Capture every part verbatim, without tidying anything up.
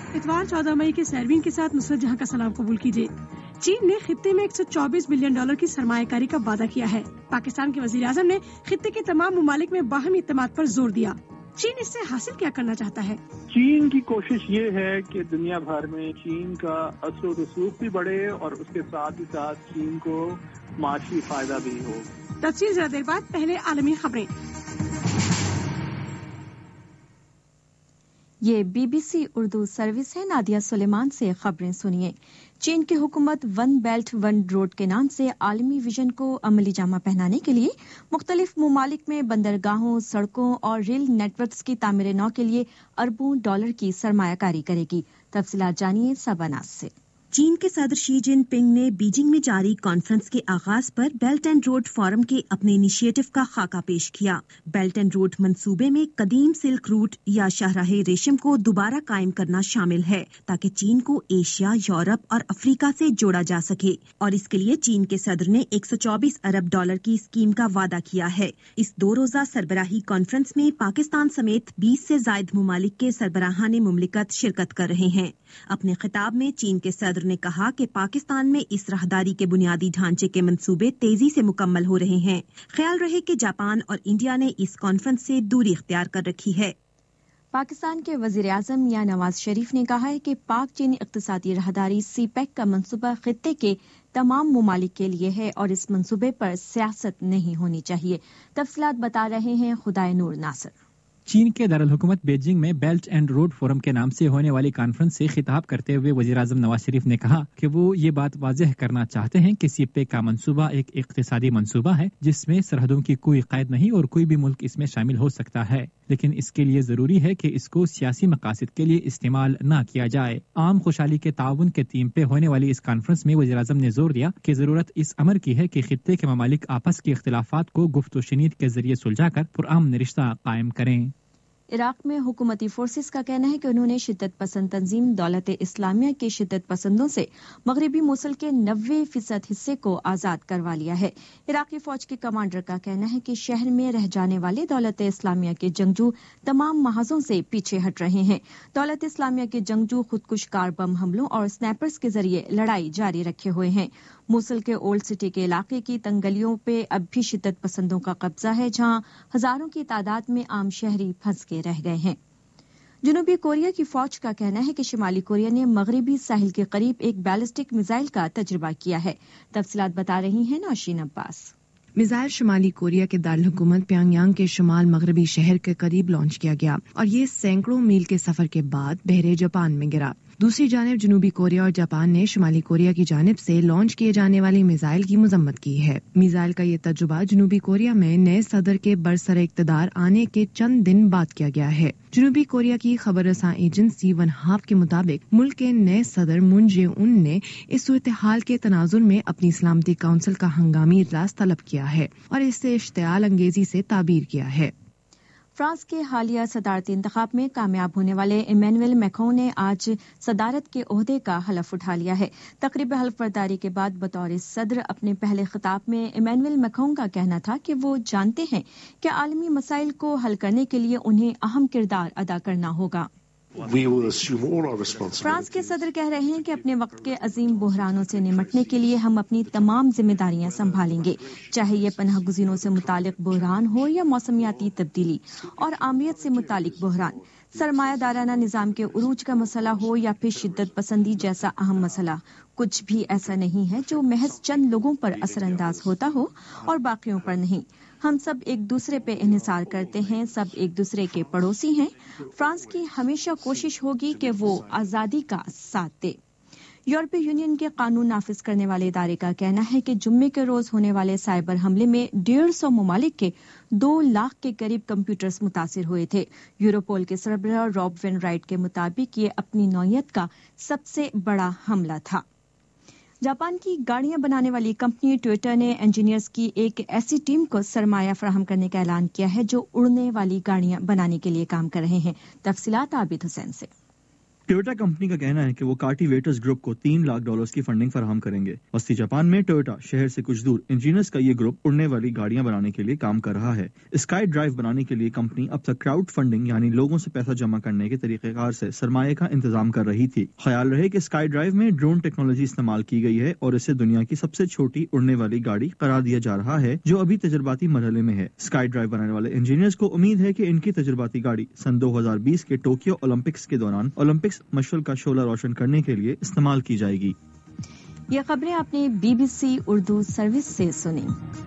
اتوار چودہ مئی کے سیرین کے ساتھ نصرت جہاں کا سلام قبول کیجیے۔ چین نے خطے میں ایک سو چوبیس بلین ڈالر کی سرمایہ کاری کا وعدہ کیا ہے۔ پاکستان کے وزیر اعظم نے خطے کے تمام ممالک میں باہمی اعتماد پر زور دیا۔ چین اس سے حاصل کیا کرنا چاہتا ہے؟ چین کی کوشش یہ ہے کہ دنیا بھر میں چین کا اثر و رسوخ بھی بڑھے اور اس کے ساتھ ہی ساتھ چین کو معاشی فائدہ بھی ہو۔ تفصیل ذرا دیر بعد، پہلے عالمی خبریں۔ یہ B be C Urdu service ہے۔ نادیہ سلیمان سے خبریں سنیے۔ چین کی حکومت ون بیلٹ ون روڈ کے نام سے عالمی ویژن کو عملی جامہ پہنانے کے لیے مختلف ممالک میں بندرگاہوں، سڑکوں اور ریل نیٹ ورکس کی تعمیر نو کے لیے اربوں ڈالر کی سرمایہ کاری کرے گی۔ تفصیلات جانیے سبا ناز سے۔ چین کے صدر شی جن پنگ نے بیجنگ میں جاری کانفرنس کے آغاز پر بیلٹ اینڈ روڈ فورم کے اپنے انیشیٹو کا خاکہ پیش کیا۔ بیلٹ اینڈ روڈ منصوبے میں قدیم سلک روٹ یا شاہراہ ریشم کو دوبارہ قائم کرنا شامل ہے تاکہ چین کو ایشیا، یورپ اور افریقہ سے جوڑا جا سکے، اور اس کے لیے چین کے صدر نے ایک سو چوبیس ارب ڈالر کی اسکیم کا وعدہ کیا ہے۔ اس دو روزہ سربراہی کانفرنس میں پاکستان سمیت بیس سے زائد ممالک کے سربراہان مملکت شرکت کر رہے ہیں۔ اپنے خطاب میں چین کے صدر نے کہا کہ پاکستان میں اس راہداری کے بنیادی ڈھانچے کے منصوبے تیزی سے مکمل ہو رہے ہیں۔ خیال رہے کہ جاپان اور انڈیا نے اس کانفرنس سے دوری اختیار کر رکھی ہے۔ پاکستان کے وزیر اعظم یا نواز شریف نے کہا ہے کہ پاک چین اقتصادی راہداری سی پیک کا منصوبہ خطے کے تمام ممالک کے لیے ہے اور اس منصوبے پر سیاست نہیں ہونی چاہیے۔ تفصیلات بتا رہے ہیں خدائے نور ناصر۔ چین کے دارالحکومت بیجنگ میں بیلٹ اینڈ روڈ فورم کے نام سے ہونے والی کانفرنس سے خطاب کرتے ہوئے وزیر اعظم نواز شریف نے کہا کہ وہ یہ بات واضح کرنا چاہتے ہیں کہ سی پیک کا منصوبہ ایک اقتصادی منصوبہ ہے جس میں سرحدوں کی کوئی قید نہیں اور کوئی بھی ملک اس میں شامل ہو سکتا ہے، لیکن اس کے لیے ضروری ہے کہ اس کو سیاسی مقاصد کے لیے استعمال نہ کیا جائے۔ عام خوشحالی کے تعاون کے تھیم پہ ہونے والی اس کانفرنس میں وزیر اعظم نے زور دیا کہ ضرورت اس امر کی ہے کہ خطے کے ممالک آپس کے اختلافات کو گفت و شنید کے ذریعے سلجھا کر پرامن رشتہ قائم کریں۔ عراق میں حکومتی فورسز کا کہنا ہے کہ انہوں نے شدت پسند تنظیم دولت اسلامیہ کے شدت پسندوں سے مغربی موصل کے نوے فیصد حصے کو آزاد کروا لیا ہے۔ عراقی فوج کے کمانڈر کا کہنا ہے کہ شہر میں رہ جانے والے دولت اسلامیہ کے جنگجو تمام محاذوں سے پیچھے ہٹ رہے ہیں۔ دولت اسلامیہ کے جنگجو خودکش کار بم حملوں اور سنیپرز کے ذریعے لڑائی جاری رکھے ہوئے ہیں۔ موصل کے اولڈ سٹی کے علاقے کی تنگلیوں پہ اب بھی شدت پسندوں کا قبضہ ہے، جہاں ہزاروں کی تعداد میں عام شہری پھنس کے رہ گئے ہیں۔ جنوبی کوریا کی فوج کا کہنا ہے کہ شمالی کوریا نے مغربی ساحل کے قریب ایک بیلسٹک میزائل کا تجربہ کیا ہے۔ تفصیلات بتا رہی ہیں نوشین عباس۔ میزائل شمالی کوریا کے دارالحکومت پیانگ یانگ کے شمال مغربی شہر کے قریب لانچ کیا گیا اور یہ سینکڑوں میل کے سفر کے بعد بحر جاپان میں گرا۔ دوسری جانب جنوبی کوریا اور جاپان نے شمالی کوریا کی جانب سے لانچ کیے جانے والی میزائل کی مذمت کی ہے۔ میزائل کا یہ تجربہ جنوبی کوریا میں نئے صدر کے برسر اقتدار آنے کے چند دن بعد کیا گیا ہے۔ جنوبی کوریا کی خبر رساں ایجنسی ون ہاف کے مطابق ملک کے نئے صدر مون جے ان نے اس صورتحال کے تناظر میں اپنی سلامتی کونسل کا ہنگامی اجلاس طلب کیا ہے اور اس سے اشتعال انگیزی سے تعبیر کیا ہے۔ فرانس کے حالیہ صدارتی انتخاب میں کامیاب ہونے والے ایمینوئل میکرون نے آج صدارت کے عہدے کا حلف اٹھا لیا ہے۔ تقریب حلف برداری کے بعد بطور صدر اپنے پہلے خطاب میں ایمینوئل میکرون کا کہنا تھا کہ وہ جانتے ہیں کہ عالمی مسائل کو حل کرنے کے لیے انہیں اہم کردار ادا کرنا ہوگا۔ فرانس کے صدر کہہ رہے ہیں کہ اپنے وقت کے عظیم بحرانوں سے نمٹنے کے لیے ہم اپنی تمام ذمہ داریاں سنبھالیں گے، چاہے یہ پناہ گزینوں سے متعلق بحران ہو یا موسمیاتی تبدیلی اور آمریت سے متعلق بحران، سرمایہ دارانہ نظام کے عروج کا مسئلہ ہو یا پھر شدت پسندی جیسا اہم مسئلہ۔ کچھ بھی ایسا نہیں ہے جو محض چند لوگوں پر اثر انداز ہوتا ہو اور باقیوں پر نہیں۔ ہم سب ایک دوسرے پہ انحصار کرتے ہیں، سب ایک دوسرے کے پڑوسی ہیں۔ فرانس کی ہمیشہ کوشش ہوگی کہ وہ آزادی کا ساتھ دے۔ یورپی یونین کے قانون نافذ کرنے والے ادارے کا کہنا ہے کہ جمعے کے روز ہونے والے سائبر حملے میں ڈیڑھ سو ممالک کے دو لاکھ کے قریب کمپیوٹرز متاثر ہوئے تھے۔ یوروپول کے سربراہ راب وین رائٹ کے مطابق یہ اپنی نوعیت کا سب سے بڑا حملہ تھا۔ جاپان کی گاڑیاں بنانے والی کمپنی ٹویوٹا نے انجینئرز کی ایک ایسی ٹیم کو سرمایہ فراہم کرنے کا اعلان کیا ہے جو اڑنے والی گاڑیاں بنانے کے لیے کام کر رہے ہیں۔ تفصیلات عابد حسین سے۔ ٹویوٹا کمپنی کا کہنا ہے کہ وہ کارٹی ویٹرز گروپ کو تین لاکھ ڈالرز کی فنڈنگ فراہم کریں گے۔ وسطی جاپان میں ٹویوٹا شہر سے کچھ دور انجینئرز کا یہ گروپ اڑنے والی گاڑیاں بنانے کے لیے کام کر رہا ہے۔ اسکائی ڈرائیو بنانے کے لیے کمپنی اب تک کراؤڈ فنڈنگ یعنی لوگوں سے پیسہ جمع کرنے کے طریقہ کار سے سرمایہ کا انتظام کر رہی تھی۔ خیال رہے کہ اسکائی ڈرائیو میں ڈرون ٹیکنالوجی استعمال کی گئی ہے اور اسے دنیا کی سب سے چھوٹی اڑنے والی گاڑی قرار دیا جا رہا ہے جو ابھی تجرباتی مرحلے میں ہے۔ اسکائی ڈرائیو بنانے والے انجینئرز کو امید ہے کہ ان کی تجرباتی گاڑی سن دو ہزار بیس کے ٹوکیو اولمپکس کے دوران اولمپکس مشعل کا شعلہ روشن کرنے کے لیے استعمال کی جائے گی۔ یہ خبریں آپ نے B be C Urdu service سے سنی۔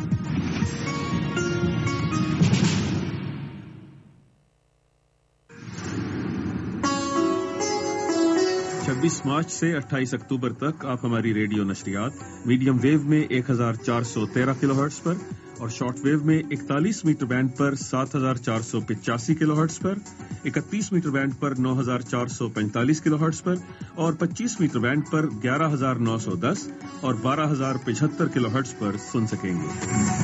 چھبیس مارچ سے اٹھائیس اکتوبر تک آپ ہماری ریڈیو نشریات میڈیم ویو میں ایک ہزار چار سو تیرہ کلو ہرٹز پر اور شارٹ ویو میں اکتالیس میٹر بینڈ پر سات ہزار چار سو پچاسی کلو ہرٹز پر، اکتیس میٹر بینڈ پر نو ہزار چار سو پینتالیس کلو ہرٹز پر اور پچیس میٹر بینڈ پر گیارہ ہزار نو سو دس اور بارہ ہزار پچہتر کلو ہرٹز پر سن سکیں گے۔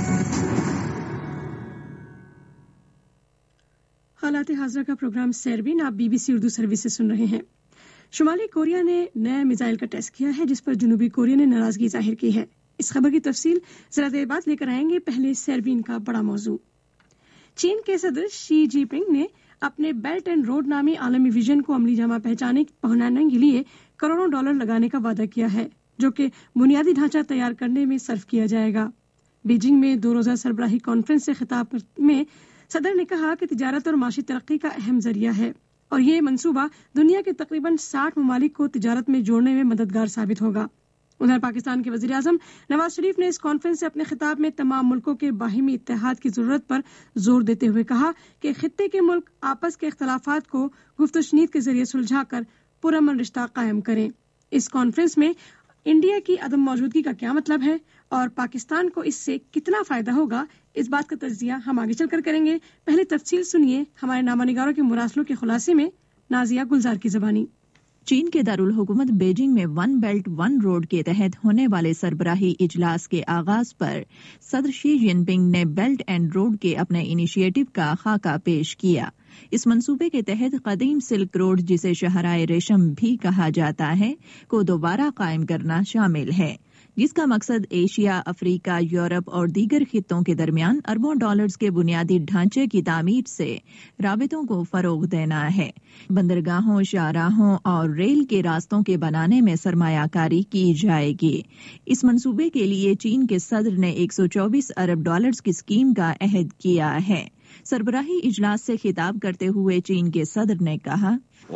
حالات حاضرہ کا پروگرام سیربین آپ B be C Urdu service سے سن رہے ہیں۔ شمالی کوریا نے نئے میزائل کا ٹیسٹ کیا ہے جس پر جنوبی کوریا نے ناراضگی ظاہر کی ہے۔ اس خبر کی تفصیل ذرا دیر بعد لے کر آئیں گے، پہلے سیربین کا بڑا موضوع۔ چین کے صدر شی جی پنگ نے اپنے بیلٹ اینڈ روڈ نامی عالمی ویژن کو عملی جامہ پہنانے کے لیے کروڑوں ڈالر لگانے کا وعدہ کیا ہے جو کہ بنیادی ڈھانچہ تیار کرنے میں صرف کیا جائے گا۔ بیجنگ میں دو روزہ سربراہی کانفرنس سے خطاب میں صدر نے کہا کہ تجارت اور معاشی ترقی کا اہم ذریعہ ہے اور یہ منصوبہ دنیا کے تقریباً ساٹھ ممالک کو تجارت میں جوڑنے میں مددگار ثابت ہوگا۔ ادھر پاکستان کے وزیر اعظم نواز شریف نے اس کانفرنس سے اپنے خطاب میں تمام ملکوں کے باہمی اتحاد کی ضرورت پر زور دیتے ہوئے کہا کہ خطے کے ملک آپس کے اختلافات کو گفت و شنید کے ذریعے سلجھا کر پرامن رشتہ قائم کریں۔ اس کانفرنس میں انڈیا کی عدم موجودگی کا کیا مطلب ہے اور پاکستان کو اس سے کتنا فائدہ ہوگا، اس بات کا تجزیہ ہم آگے چل کر کریں گے۔ پہلے تفصیل سنیے ہمارے نامہ نگاروں کے مراسلوں کے خلاصے میں نازیہ گلزار کی زبانی۔ چین کے دارالحکومت بیجنگ میں ون بیلٹ ون روڈ کے تحت ہونے والے سربراہی اجلاس کے آغاز پر صدر شی جن پنگ نے بیلٹ اینڈ روڈ کے اپنے انیشیٹو کا خاکہ پیش کیا۔ اس منصوبے کے تحت قدیم سلک روڈ، جسے شاہراہ ریشم بھی کہا جاتا ہے، کو دوبارہ قائم کرنا شامل ہے، جس کا مقصد ایشیا، افریقہ، یورپ اور دیگر خطوں کے درمیان اربوں ڈالرز کے بنیادی ڈھانچے کی تعمیر سے رابطوں کو فروغ دینا ہے۔ بندرگاہوں، شاہراہوں اور ریل کے راستوں کے بنانے میں سرمایہ کاری کی جائے گی۔ اس منصوبے کے لیے چین کے صدر نے ایک سو چوبیس ارب ڈالرز کی اسکیم کا عہد کیا ہے۔ سربراہی اجلاس سے خطاب کرتے ہوئے چین کے صدر نے کہا،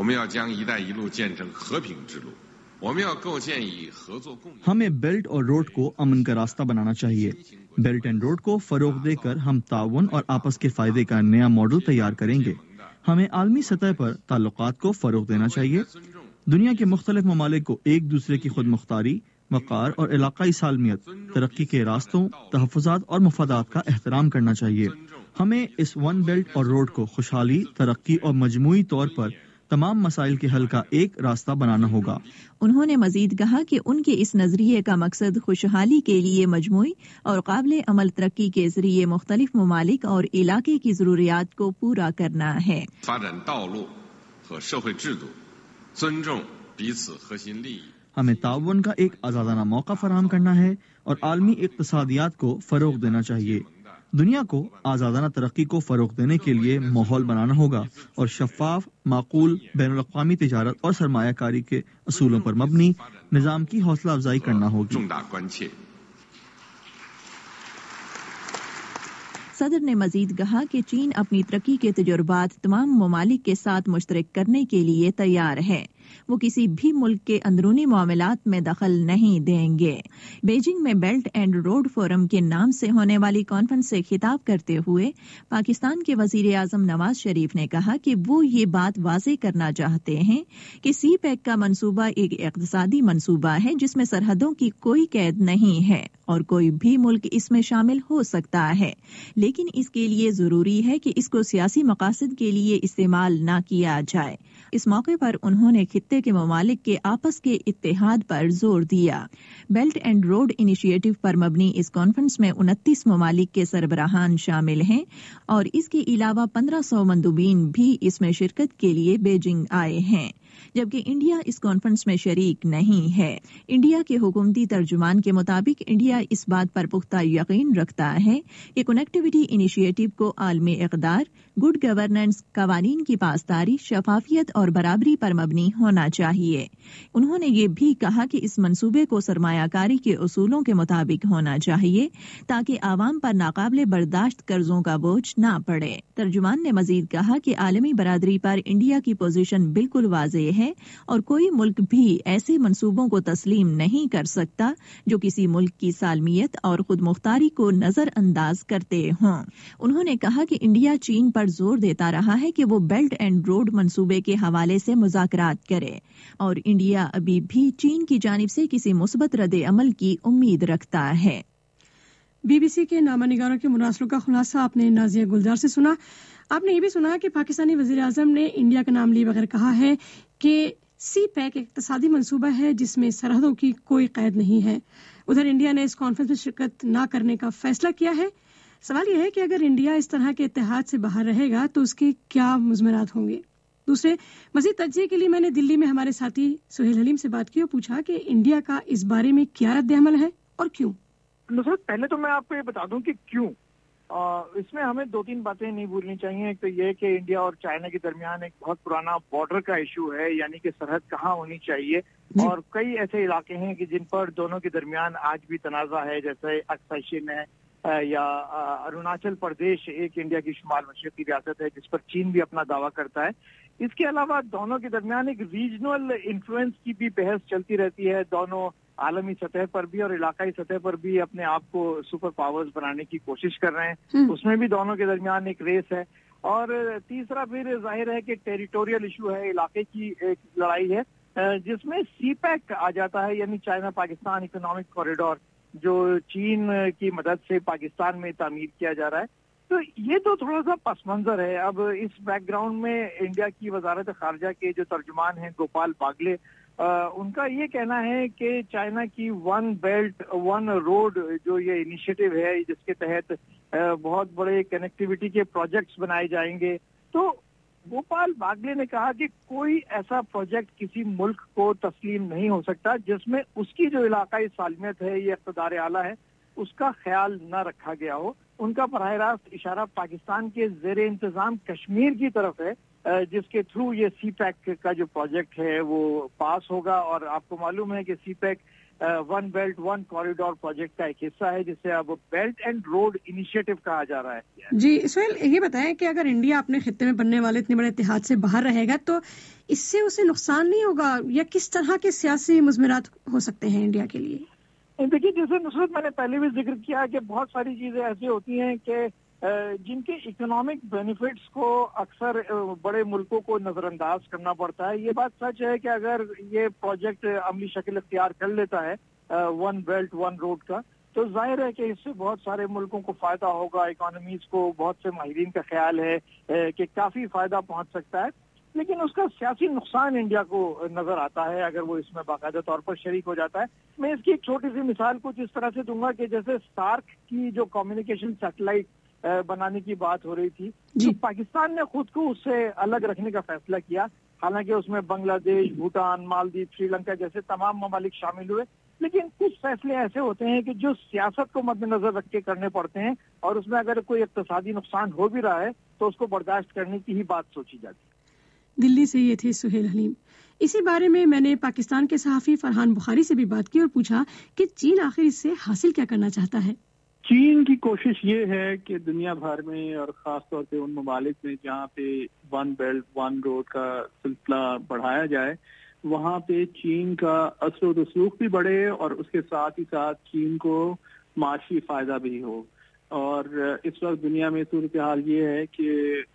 ہمیں بیلٹ اور روڈ کو امن کا راستہ بنانا چاہیے۔ بیلٹ اینڈ روڈ کو فروغ دے کر ہم تعاون اور آپس کے فائدے کا نیا ماڈل تیار کریں گے۔ ہمیں عالمی سطح پر تعلقات کو فروغ دینا چاہیے۔ دنیا کے مختلف ممالک کو ایک دوسرے کی خود مختاری، وقار اور علاقائی سالمیت، ترقی کے راستوں، تحفظات اور مفادات کا احترام کرنا چاہیے۔ ہمیں اس ون بیلٹ اور روڈ کو خوشحالی، ترقی اور مجموعی طور پر تمام مسائل کے حل کا ایک راستہ بنانا ہوگا۔ انہوں نے مزید کہا کہ ان کے اس نظریے کا مقصد خوشحالی کے لیے مجموعی اور قابل عمل ترقی کے ذریعے مختلف ممالک اور علاقے کی ضروریات کو پورا کرنا ہے۔ ہمیں تعاون کا ایک آزادانہ موقع فراہم کرنا ہے اور عالمی اقتصادیات کو فروغ دینا چاہیے۔ دنیا کو آزادانہ ترقی کو فروغ دینے کے لیے ماحول بنانا ہوگا اور شفاف، معقول بین الاقوامی تجارت اور سرمایہ کاری کے اصولوں پر مبنی نظام کی حوصلہ افزائی کرنا ہوگی۔ صدر نے مزید کہا کہ چین اپنی ترقی کے تجربات تمام ممالک کے ساتھ مشترک کرنے کے لیے تیار ہے۔ وہ کسی بھی ملک کے اندرونی معاملات میں دخل نہیں دیں گے۔ بیجنگ میں بیلٹ اینڈ روڈ فورم کے نام سے ہونے والی کانفرنس سے خطاب کرتے ہوئے پاکستان کے وزیر اعظم نواز شریف نے کہا کہ وہ یہ بات واضح کرنا چاہتے ہیں کہ سی پیک کا منصوبہ ایک اقتصادی منصوبہ ہے جس میں سرحدوں کی کوئی قید نہیں ہے اور کوئی بھی ملک اس میں شامل ہو سکتا ہے، لیکن اس کے لیے ضروری ہے کہ اس کو سیاسی مقاصد کے لیے استعمال نہ کیا جائے۔ اس موقع پر انہوں نے خطے کے ممالک کے آپس کے اتحاد پر زور دیا۔ بیلٹ اینڈ روڈ انیشیٹو پر مبنی اس کانفرنس میں انتیس ممالک کے سربراہان شامل ہیں اور اس کے علاوہ پندرہ سو مندوبین بھی اس میں شرکت کے لیے بیجنگ آئے ہیں۔ جبکہ انڈیا اس کانفرنس میں شریک نہیں ہے۔ انڈیا کے حکومتی ترجمان کے مطابق انڈیا اس بات پر پختہ یقین رکھتا ہے کہ کنیکٹیویٹی انیشیٹو کو عالمی اقدار، گڈ گورننس، قوانین کی پاسداری، شفافیت اور برابری پر مبنی ہونا چاہیے۔ انہوں نے یہ بھی کہا کہ اس منصوبے کو سرمایہ کاری کے اصولوں کے مطابق ہونا چاہیے تاکہ عوام پر ناقابل برداشت قرضوں کا بوجھ نہ پڑے۔ ترجمان نے مزید کہا کہ عالمی برادری پر انڈیا کی پوزیشن بالکل واضح ہے اور کوئی ملک بھی ایسے منصوبوں کو تسلیم نہیں کر سکتا جو کسی ملک کی سالمیت اور خود مختاری کو نظر انداز کرتے ہوں۔ انہوں نے کہا کہ انڈیا چین پر زور دیتا رہا ہے کہ وہ بیلٹ اینڈ روڈ منصوبے کے حوالے سے مذاکرات کرے اور انڈیا ابھی بھی چین کی جانب سے کسی مثبت رد عمل کی امید رکھتا ہے۔ بی بی سی کے نامہ نگاروں کے مراسلوں کا خلاصہ آپ نے نازیہ گلزار سے سنا۔ آپ نے یہ بھی سنا کہ پاکستانی وزیر اعظم نے انڈیا کا نام لیے بغیر کہا ہے کہ سی پیک ایک اقتصادی منصوبہ ہے جس میں سرحدوں کی کوئی قید نہیں ہے۔ ادھر انڈیا نے اس کانفرنس میں شرکت نہ کرنے کا فیصلہ کیا ہے۔ سوال یہ ہے کہ اگر انڈیا اس طرح کے اتحاد سے باہر رہے گا تو اس کے کیا مضمرات ہوں گے۔ دوسرے مزید تجزیے کے لیے میں نے دلی میں ہمارے ساتھی سہیل حلیم سے بات کی اور پوچھا کہ انڈیا کا اس بارے میں کیا رد عمل ہے اور کیوں۔ نصرت، پہلے تو میں آپ کو یہ بتا دوں کہ کیوں اس میں ہمیں دو تین باتیں نہیں بھولنی چاہیے۔ ایک تو یہ کہ انڈیا اور چائنا کے درمیان ایک بہت پرانا بارڈر کا ایشو ہے، یعنی کہ سرحد کہاں ہونی چاہیے، اور کئی ایسے علاقے ہیں کہ جن پر دونوں کے درمیان آج بھی تنازع ہے، جیسے اکسائی چین ہے یا اروناچل پردیش ایک انڈیا کی شمال مشرقی ریاست ہے جس پر چین بھی اپنا دعویٰ کرتا ہے۔ اس کے علاوہ دونوں کے درمیان ایک ریجنل انفلوئنس کی بھی بحث چلتی رہتی ہے، دونوں عالمی سطح پر بھی اور علاقائی سطح پر بھی اپنے آپ کو سپر پاورز بنانے کی کوشش کر رہے ہیں، اس میں بھی دونوں کے درمیان ایک ریس ہے۔ اور تیسرا پھر ظاہر ہے کہ ٹیریٹوریل ایشو ہے، علاقے کی ایک لڑائی ہے جس میں سی پیک آ جاتا ہے، یعنی چائنا پاکستان اکنامک کوریڈور جو چین کی مدد سے پاکستان میں تعمیر کیا جا رہا ہے۔ تو یہ تو تھوڑا سا پس منظر ہے۔ اب اس بیک گراؤنڈ میں انڈیا کی وزارت خارجہ کے جو ترجمان ہیں گوپال باگلے، ان کا یہ کہنا ہے کہ چائنا کی ون بیلٹ ون روڈ جو یہ انیشیٹو ہے جس کے تحت بہت بڑے کنیکٹیویٹی کے پروجیکٹس بنائے جائیں گے، تو گوپال باگلے نے کہا کہ کوئی ایسا پروجیکٹ کسی ملک کو تسلیم نہیں ہو سکتا جس میں اس کی جو علاقائی سالمیت ہے، یہ اقتدار اعلیٰ ہے، اس کا خیال نہ رکھا گیا ہو۔ ان کا براہ راست اشارہ پاکستان کے زیر انتظام کشمیر کی طرف ہے، جس کے تھرو یہ سی پیک کا جو پروجیکٹ ہے وہ پاس ہوگا۔ اور آپ کو معلوم ہے کہ CPEC one belt one corridor project کا ایک حصہ ہے جسے اب بیلٹ اینڈ روڈ انیشیٹو کہا جا رہا ہے۔ جی سہیل، یہ بتائیں کہ اگر انڈیا اپنے خطے میں بننے والے اتنے بڑے اتحاد سے باہر رہے گا تو اس سے اسے نقصان نہیں ہوگا، یا کس طرح کے سیاسی مضمرات ہو سکتے ہیں انڈیا کے لیے؟ دیکھیے، جیسے نصرت میں نے پہلے بھی ذکر کیا کہ بہت ساری چیزیں ایسی ہوتی ہیں کہ جن کے اکنامک بینیفٹس کو اکثر بڑے ملکوں کو نظر انداز کرنا پڑتا ہے۔ یہ بات سچ ہے کہ اگر یہ پروجیکٹ عملی شکل اختیار کر لیتا ہے ون بیلٹ ون روڈ کا، تو ظاہر ہے کہ اس سے بہت سارے ملکوں کو فائدہ ہوگا، اکانومیز کو، بہت سے ماہرین کا خیال ہے کہ کافی فائدہ پہنچ سکتا ہے، لیکن اس کا سیاسی نقصان انڈیا کو نظر آتا ہے اگر وہ اس میں باقاعدہ طور پر شریک ہو جاتا ہے۔ میں اس کی ایک چھوٹی سی مثال کچھ اس طرح سے دوں گا کہ جیسے سارک کی جو کمیونیکیشن سیٹلائٹ بنانے کی بات ہو رہی تھی، تو پاکستان نے خود کو اس سے الگ رکھنے کا فیصلہ کیا، حالانکہ اس میں بنگلہ دیش، بھوٹان، مالدیپ، سری لنکا جیسے تمام ممالک شامل ہوئے، لیکن کچھ فیصلے ایسے ہوتے ہیں کہ جو سیاست کو مد نظر رکھ کے کرنے پڑتے ہیں، اور اس میں اگر کوئی اقتصادی نقصان ہو بھی رہا ہے تو اس کو برداشت کرنے کی ہی بات سوچی جاتی ہے۔ دلی سے یہ تھے سہیل حلیم۔ اسی بارے میں میں نے پاکستان کے صحافی فرحان بخاری سے بھی بات کی اور پوچھا کہ چین آخر اس سے حاصل کیا کرنا چاہتا ہے۔ چین کی کوشش یہ ہے کہ دنیا بھر میں اور خاص طور پہ ان ممالک میں جہاں پہ ون بیلٹ ون روڈ کا سلسلہ بڑھایا جائے، وہاں پہ چین کا اثر و رسوخ بھی بڑھے اور اس کے ساتھ ہی ساتھ چین کو معاشی فائدہ بھی ہو۔ اور اس وقت دنیا میں صورتحال یہ ہے کہ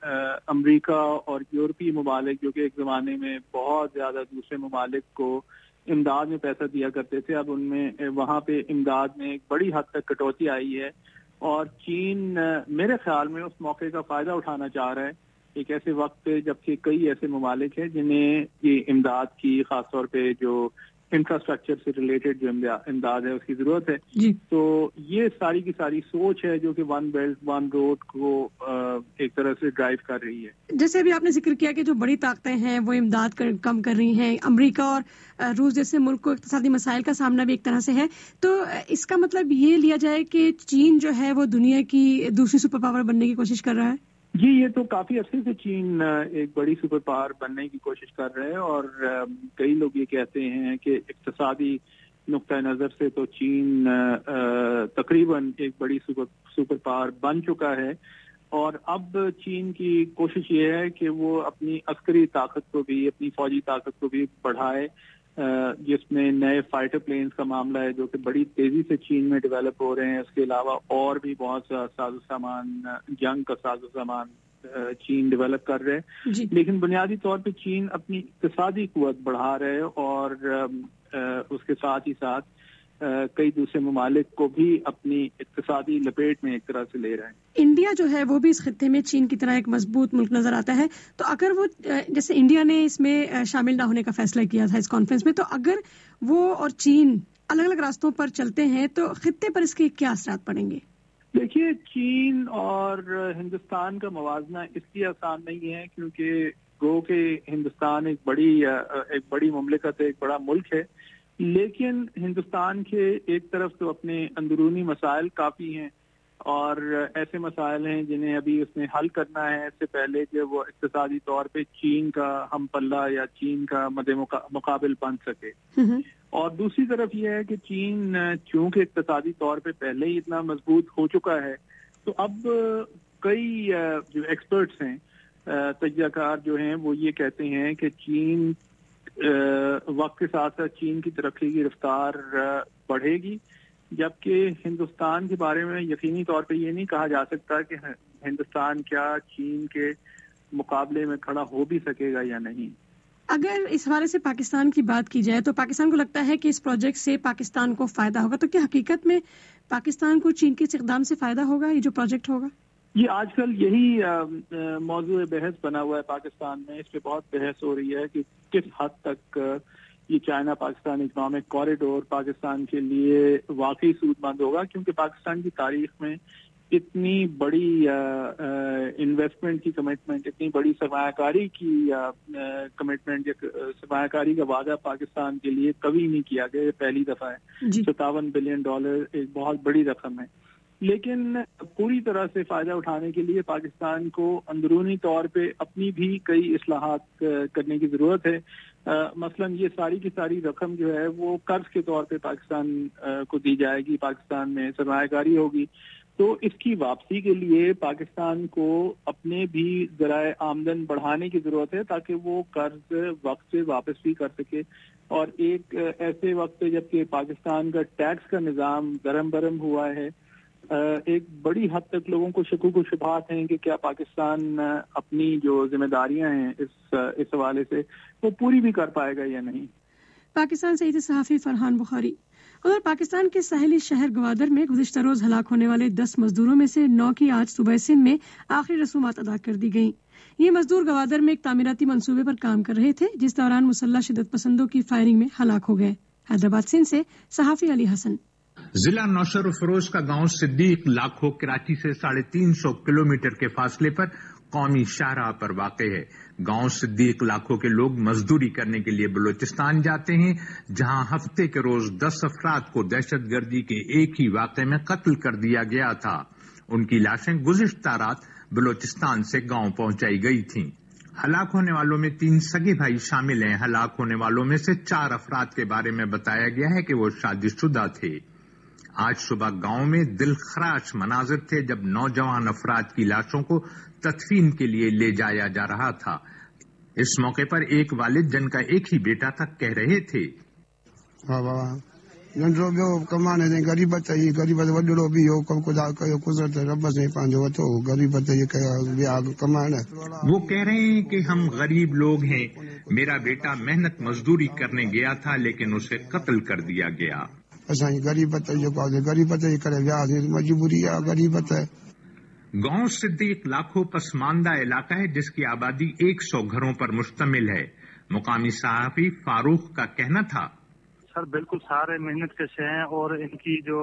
امریکہ اور یورپی ممالک جو کہ ایک زمانے میں بہت زیادہ دوسرے ممالک کو امداد میں پیسہ دیا کرتے تھے، اب ان میں وہاں پہ امداد میں ایک بڑی حد تک کٹوتی آئی ہے، اور چین میرے خیال میں اس موقع کا فائدہ اٹھانا چاہ رہا ہے ایک ایسے وقت پہ جبکہ کئی ایسے ممالک ہیں جنہیں یہ امداد کی، خاص طور پہ جو انفراسٹرکچر سے ریلیٹڈ جو امداد ہے اس کی ضرورت ہے جی. تو یہ ساری کی ساری سوچ ہے جو کہ ون بیلٹ ون روڈ کو ایک طرح سے ڈرائیو کر رہی ہے. جیسے ابھی آپ نے ذکر کیا کہ جو بڑی طاقتیں ہیں وہ امداد کر, کم کر رہی ہیں. امریکہ اور روس جیسے ملک کو اقتصادی مسائل کا سامنا بھی ایک طرح سے ہے, تو اس کا مطلب یہ لیا جائے کہ چین جو ہے وہ دنیا کی دوسری سپر پاور بننے کی کوشش کر رہا ہے. جی, یہ تو کافی عرصے سے چین ایک بڑی سپر پاور بننے کی کوشش کر رہے ہیں, اور کئی لوگ یہ کہتے ہیں کہ اقتصادی نقطۂ نظر سے تو چین تقریباً ایک بڑی سپر پاور بن چکا ہے, اور اب چین کی کوشش یہ ہے کہ وہ اپنی عسکری طاقت کو بھی, اپنی فوجی طاقت کو بھی بڑھائے, جس میں نئے فائٹر پلینز کا معاملہ ہے جو کہ بڑی تیزی سے چین میں ڈیولپ ہو رہے ہیں. اس کے علاوہ اور بھی بہت سا ساز و سامان, جنگ کا ساز و سامان چین ڈیولپ کر رہے ہیں. جی. لیکن بنیادی طور پہ چین اپنی اقتصادی قوت بڑھا رہے ہیں, اور اس کے ساتھ ہی ساتھ کئی دوسرے ممالک کو بھی اپنی اقتصادی لپیٹ میں ایک طرح سے لے رہے ہیں. انڈیا جو ہے وہ بھی اس خطے میں چین کی طرح ایک مضبوط ملک نظر آتا ہے, تو اگر وہ جیسے انڈیا نے اس میں شامل نہ ہونے کا فیصلہ کیا تھا اس کانفرنس میں, تو اگر وہ اور چین الگ الگ راستوں پر چلتے ہیں تو خطے پر اس کے کیا اثرات پڑیں گے؟ دیکھیے, چین اور ہندوستان کا موازنہ اس لیے آسان نہیں ہے کیونکہ گو کہ ہندوستان ایک بڑی ایک بڑی مملکت ہے, ایک بڑا ملک ہے, لیکن ہندوستان کے ایک طرف تو اپنے اندرونی مسائل کافی ہیں, اور ایسے مسائل ہیں جنہیں ابھی اس نے حل کرنا ہے اس سے پہلے کہ وہ اقتصادی طور پہ چین کا ہم پلہ یا چین کا مد مقابل بن سکے. اور دوسری طرف یہ ہے کہ چین چونکہ اقتصادی طور پہ پہلے ہی اتنا مضبوط ہو چکا ہے, تو اب کئی جو ایکسپرٹس ہیں, تجزیہ کار جو ہیں, وہ یہ کہتے ہیں کہ چین وقت کے ساتھ ساتھ چین کی ترقی کی رفتار بڑھے گی, جبکہ ہندوستان کے بارے میں یقینی طور پہ یہ نہیں کہا جا سکتا کہ ہندوستان کیا چین کے مقابلے میں کھڑا ہو بھی سکے گا یا نہیں. اگر اس حوالے سے پاکستان کی بات کی جائے تو پاکستان کو لگتا ہے کہ اس پروجیکٹ سے پاکستان کو فائدہ ہوگا, تو کیا حقیقت میں پاکستان کو چین کے اقدام سے فائدہ ہوگا یہ جو پروجیکٹ ہوگا؟ یہ آج کل یہی موضوع بحث بنا ہوا ہے پاکستان میں. اس پہ بہت بحث ہو رہی ہے کہ کس حد تک یہ China Pakistan economic corridor Pakistan کے لیے واقعی سود مند ہوگا, کیونکہ پاکستان کی تاریخ میں اتنی بڑی انویسٹمنٹ کی کمٹمنٹ, اتنی بڑی سرمایہ کاری کی کمٹمنٹ, سرمایہ کاری کا وعدہ پاکستان کے لیے کبھی نہیں کیا گیا. یہ پہلی دفعہ ہے. ستاون بلین ڈالر ایک بہت بڑی رقم ہے, لیکن پوری طرح سے فائدہ اٹھانے کے لیے پاکستان کو اندرونی طور پہ اپنی بھی کئی اصلاحات کرنے کی ضرورت ہے. مثلا یہ ساری کی ساری رقم جو ہے وہ قرض کے طور پہ پاکستان کو دی جائے گی, پاکستان میں سرمایہ کاری ہوگی, تو اس کی واپسی کے لیے پاکستان کو اپنے بھی ذرائع آمدن بڑھانے کی ضرورت ہے تاکہ وہ قرض وقت سے واپس بھی کر سکے. اور ایک ایسے وقت پہ جبکہ پاکستان کا ٹیکس کا نظام درم برم ہوا ہے, ایک بڑی حد تک لوگوں کو شکوک و شبہات ہیں کہ کیا پاکستان اپنی جو ذمہ داریاں ہیں اس اس حوالے سے وہ پوری بھی کر پائے گا یا نہیں. پاکستان سے عید صحافی فرحان بخاری. ادھر پاکستان کے ساحلی شہر گوادر میں گزشتہ روز ہلاک ہونے والے دس مزدوروں میں سے نو کی آج صبح سندھ میں آخری رسومات ادا کر دی گئیں. یہ مزدور گوادر میں ایک تعمیراتی منصوبے پر کام کر رہے تھے جس دوران مسلح شدت پسندوں کی فائرنگ میں ہلاک ہو گئے. حیدرآباد سندھ سے صحافی علی حسن. ضلع نوشہر و فیروز کا گاؤں صدیق لاکھو کراچی سے ساڑھے تین سو کلو میٹر کے فاصلے پر قومی شاہراہ پر واقع ہے. گاؤں صدیق لاکھو کے لوگ مزدوری کرنے کے لیے بلوچستان جاتے ہیں, جہاں ہفتے کے روز دس افراد کو دہشت گردی کے ایک ہی واقعے میں قتل کر دیا گیا تھا. ان کی لاشیں گزشتہ رات بلوچستان سے گاؤں پہنچائی گئی تھیں. ہلاک ہونے والوں میں تین سگے بھائی شامل ہیں. ہلاک ہونے والوں میں سے چار افراد کے بارے میں بتایا گیا ہے کہ وہ شادی شدہ تھے. آج صبح گاؤں میں دل خراش مناظر تھے جب نوجوان افراد کی لاشوں کو تدفین کے لیے لے جایا جا رہا تھا. اس موقع پر ایک والد جن کا ایک ہی بیٹا تھا کہہ رہے تھے, وہ کہہ رہے ہیں کہ ہم غریب لوگ ہیں. میرا بیٹا محنت مزدوری کرنے گیا تھا لیکن اسے قتل کر دیا گیا. گاؤں صدیق لاکھو پسماندہ علاقہ ہے جس کی آبادی ایک سو گھروں پر مشتمل ہے. مقامی صحافی فاروق کا کہنا تھا, سر بالکل سارے محنت کش ہیں اور ان کی جو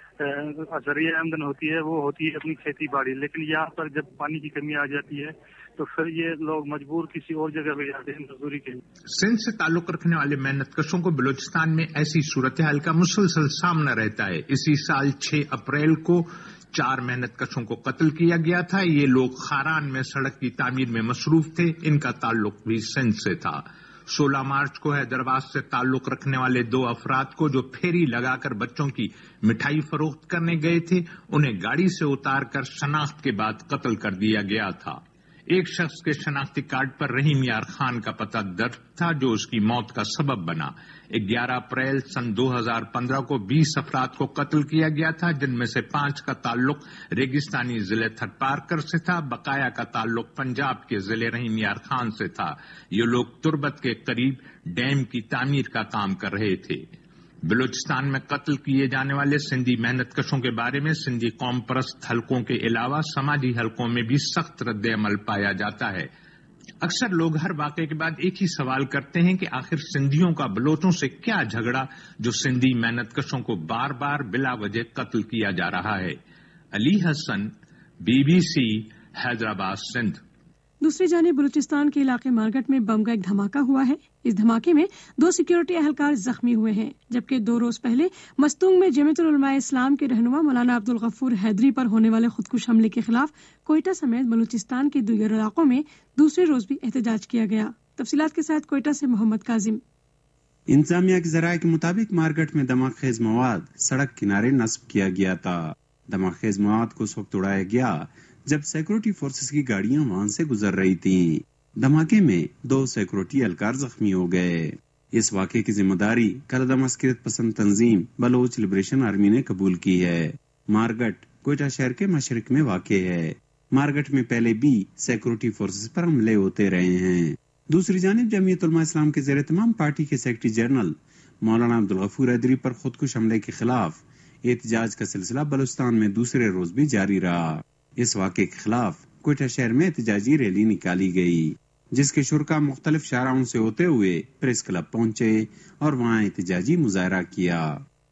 ذریعہ آمدن ہوتی ہے وہ ہوتی ہے اپنی کھیتی باڑی، لیکن یہاں پر جب پانی کی کمی آ جاتی ہے تو پھر یہ لوگ مجبور کسی اور جگہ پہ جاتے ہیں مزدوری کے لیے۔ سندھ سے تعلق رکھنے والے محنت کشوں کو بلوچستان میں ایسی صورتحال کا مسلسل سامنا رہتا ہے۔ اسی سال چھ اپریل کو چار محنت کشوں کو قتل کیا گیا تھا۔ یہ لوگ خاران میں سڑک کی تعمیر میں مصروف تھے، ان کا تعلق بھی سندھ سے تھا۔ سولہ مارچ کو حیدرآباد سے تعلق رکھنے والے دو افراد کو جو پھیری لگا کر بچوں کی مٹھائی فروخت کرنے گئے تھے، انہیں گاڑی سے اتار کر شناخت کے بعد قتل کر دیا گیا تھا۔ ایک شخص کے شناختی کارڈ پر رحیم یار خان کا پتہ درج تھا جو اس کی موت کا سبب بنا۔ گیارہ اپریل سن دو ہزار پندرہ کو بیس افراد کو قتل کیا گیا تھا، جن میں سے پانچ کا تعلق ریگستانی ضلع تھر پارکر سے تھا، بقایا کا تعلق پنجاب کے ضلع رحیم یار خان سے تھا۔ یہ لوگ تربت کے قریب ڈیم کی تعمیر کا کام کر رہے تھے۔ بلوچستان میں قتل کیے جانے والے سندھی محنت کشوں کے بارے میں سندھی قوم پرست حلقوں کے علاوہ سماجی حلقوں میں بھی سخت رد عمل پایا جاتا ہے۔ اکثر لوگ ہر واقعے کے بعد ایک ہی سوال کرتے ہیں کہ آخر سندھیوں کا بلوچوں سے کیا جھگڑا جو سندھی محنت کشوں کو بار بار بلا وجہ قتل کیا جا رہا ہے۔ Ali Hasan, B be C, Hyderabad, Sindh. دوسری جانب بلوچستان کے علاقے مارگٹ میں بم کا ایک دھماکہ ہوا ہے۔ اس دھماکے میں دو سیکیورٹی اہلکار زخمی ہوئے ہیں، جبکہ دو روز پہلے مستونگ میں جمعیت العلماء اسلام کے رہنما مولانا عبدالغفور حیدری پر ہونے والے خودکش حملے کے خلاف کوئٹہ سمیت بلوچستان کے دیگر علاقوں میں دوسرے روز بھی احتجاج کیا گیا۔ تفصیلات کے ساتھ کوئٹہ سے محمد کاظم۔ انتظامیہ کے ذرائع کے مطابق مارگٹ میں دھماک خیز مواد سڑک کنارے نصب کیا گیا تھا۔ دھماک خیز مواد کو اس وقت اڑایا گیا جب سیکورٹی فورسز کی گاڑیاں وہاں سے گزر رہی تھیں۔ دھماکے میں دو سیکورٹی اہلکار زخمی ہو گئے۔ اس واقعے کی ذمہ داری کلدم عسکریت پسند تنظیم بلوچ لبریشن آرمی نے قبول کی ہے۔ مارگٹ کوئٹہ شہر کے مشرق میں واقع ہے۔ مارگٹ میں پہلے بھی سیکورٹی فورسز پر حملے ہوتے رہے ہیں۔ دوسری جانب جمعیت علماء اسلام کے زیر اہتمام پارٹی کے سیکرٹری جنرل مولانا عبدالغفور حیدری پر خودکش حملے کے خلاف احتجاج کا سلسلہ بلوچستان میں دوسرے روز بھی جاری رہا۔ اس واقعے کے خلاف کوئٹہ شہر میں احتجاجی ریلی نکالی گئی، جس کے شرکا مختلف شاہراہوں سے ہوتے ہوئے پریس کلب پہنچے اور وہاں احتجاجی مظاہرہ کیا۔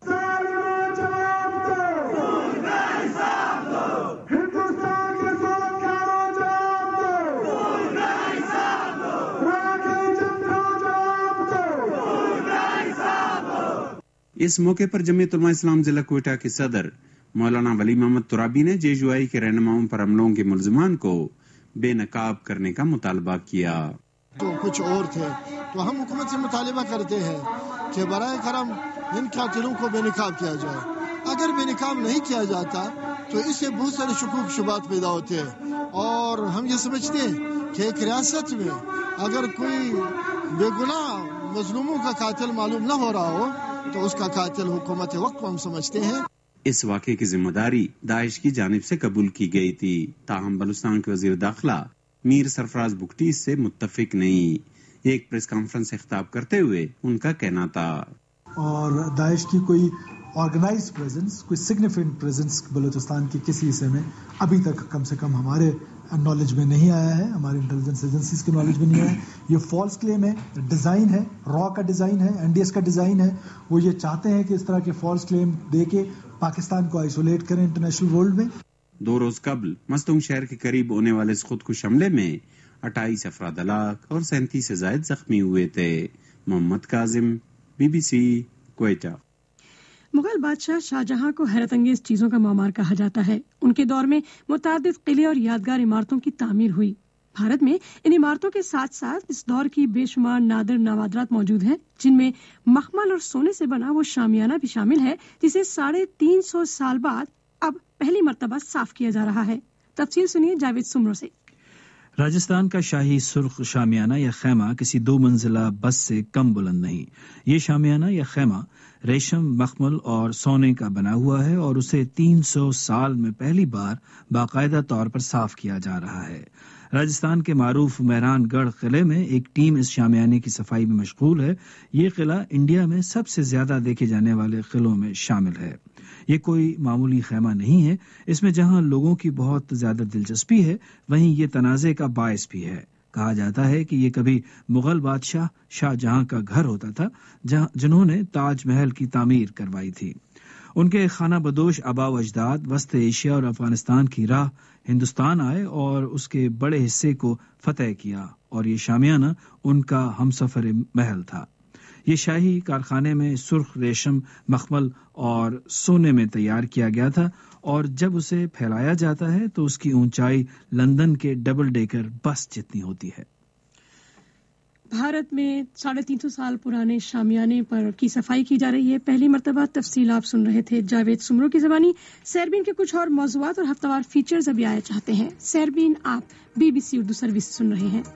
اس موقع پر جمعیت علماء اسلام ضلع کوئٹہ کے صدر مولانا ولی محمد ترابی نے جے یو آئی کے رہنماؤں پر حملوں کے ملزمان کو بے نقاب کرنے کا مطالبہ کیا۔ تو کچھ اور تھے تو ہم حکومت سے مطالبہ کرتے ہیں کہ برائے کرم ان قاتلوں کو بے نقاب کیا جائے۔ اگر بے نقاب نہیں کیا جاتا تو اس سے بہت سارے شکوک شبہات پیدا ہوتے ہیں، اور ہم یہ سمجھتے ہیں کہ ایک ریاست میں اگر کوئی بے گناہ مظلوموں کا قاتل معلوم نہ ہو رہا ہو تو اس کا قاتل حکومت وقت کو ہم سمجھتے ہیں۔ اس واقعے کی ذمہ داری داعش کی جانب سے قبول کی گئی تھی، تاہم بلوچستان کے وزیر داخلہ میر سرفراز بگٹی اس سے متفق نہیں۔ ایک پریس کانفرنس سے خطاب کرتے ہوئے ان کا کہنا تھا، اور داعش کی کوئی آرگنائز پریزنس، کوئی سگنیفیکنٹ پریزنس بلوچستان کے کسی حصے میں ابھی تک کم سے کم ہمارے نالج میں نہیں آیا ہے، ہماری انٹیلیجنس ایجنسیز کے نالج میں نہیں آیا ہے۔ یہ فالس کلیم ہے، ڈیزائن ہے، را کا ڈیزائن ہے، این ڈی ایس کا ڈیزائن ہے۔ وہ یہ چاہتے ہیں کہ اس طرح کے فالس کلیم دے کے پاکستان کو آئسولیٹ کریں انٹرنیشنل ورلڈ میں۔ دو روز قبل مستونگ شہر کے قریب ہونے والے اس خودکش حملے میں اٹھائیس افراد ہلاک اور سینتیس سے زائد زخمی ہوئے تھے۔ Muhammad Kazim, B be C, Quetta. Mughal بادشاہ شاہجہاں کو حیرت انگیز چیزوں کا معمار کہا جاتا ہے۔ ان کے دور میں متعدد قلعے اور یادگار عمارتوں کی تعمیر ہوئی۔ بھارت میں ان عمارتوں کے ساتھ ساتھ اس دور کی بے شمار نادر نوادرات موجود ہیں، جن میں مخمل اور سونے سے بنا وہ شامیانہ بھی شامل ہے جسے ساڑھے تین سو سال بعد اب پہلی مرتبہ صاف کیا جا رہا ہے۔ تفصیل سنیے جاوید سمرو سے۔ راجستھان کا شاہی سرخ شامیانہ یا خیمہ کسی دو منزلہ بس سے کم بلند نہیں۔ یہ شامیانہ یا خیمہ ریشم، مخمل اور سونے کا بنا ہوا ہے اور اسے تین سو سال میں پہلی بار باقاعدہ طور پر صاف کیا جا رہا ہے۔ راجستھان کے معروف مہران گڑھ قلعے میں ایک ٹیم اس شامیانے کی صفائی میں مشغول ہے۔ یہ قلعہ انڈیا میں سب سے زیادہ دیکھے جانے والے قلعوں میں شامل ہے۔ یہ کوئی معمولی خیمہ نہیں ہے، اس میں جہاں لوگوں کی بہت زیادہ دلچسپی ہے وہیں یہ تنازع کا باعث بھی ہے۔ کہا جاتا ہے کہ یہ کبھی مغل بادشاہ شاہ جہاں کا گھر ہوتا تھا جنہوں نے تاج محل کی تعمیر کروائی تھی۔ ان کے خانہ بدوش آبا و اجداد وسط ایشیا اور افغانستان کی راہ ہندوستان آئے اور اس کے بڑے حصے کو فتح کیا، اور یہ شامیانہ ان کا ہمسفر محل تھا۔ یہ شاہی کارخانے میں سرخ ریشم، مخمل اور سونے میں تیار کیا گیا تھا، اور جب اسے پھیلایا جاتا ہے تو اس کی اونچائی لندن کے ڈبل ڈیکر بس جتنی ہوتی ہے۔ بھارت میں ساڑھے تین سو سال پرانے شامیانے پر کی صفائی کی جا رہی ہے۔ پہلی مرتبہ تفصیل آپ سن رہے تھے جاوید سمرو کی زبانی۔ سیربین کے کچھ اور موضوعات اور ہفتہ وار فیچرز ابھی آیا چاہتے ہیں۔ سیربین آپ B be C Urdu service سن رہے ہیں۔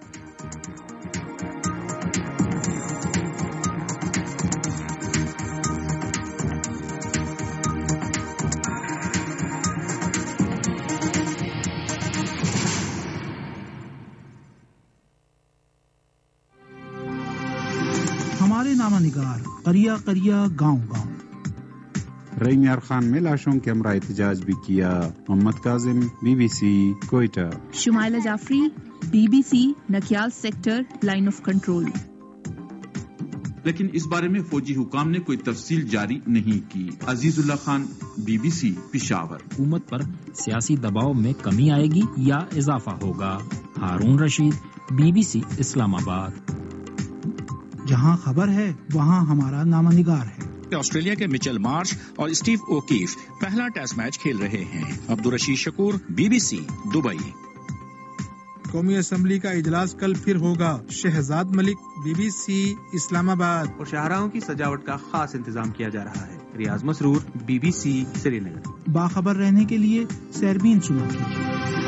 ہمارے نامہ نگار قریہ قریہ گاؤں گاؤں۔ رحیم یار خان میں لاشوں کے ہمراہ احتجاج بھی کیا۔ Muhammad Kazim, B be C Quetta. Shumaila Jafri, B be C Nakyal sector, line of control. لیکن اس بارے میں فوجی حکام نے کوئی تفصیل جاری نہیں کی۔ Azizullah Khan, BBC be سی پشاور۔ حکومت پر سیاسی دباؤ میں کمی آئے گی یا اضافہ ہوگا؟ ہارون رشید، بی بی سی اسلام آباد۔ جہاں خبر ہے وہاں ہمارا نامہ نگار ہے۔ آسٹریلیا کے مچل مارش اور اسٹیو اوکیف پہلا ٹیسٹ میچ کھیل رہے ہیں۔ عبدالرشید شکور، بی بی سی دبئی۔ قومی اسمبلی کا اجلاس کل پھر ہوگا۔ شہزاد ملک، بی بی سی اسلام آباد۔ اور شاہراہوں کی سجاوٹ کا خاص انتظام کیا جا رہا ہے۔ Riaz Masroor, be B C سری نگر۔ باخبر رہنے کے لیے سیربین سنا کیجیے۔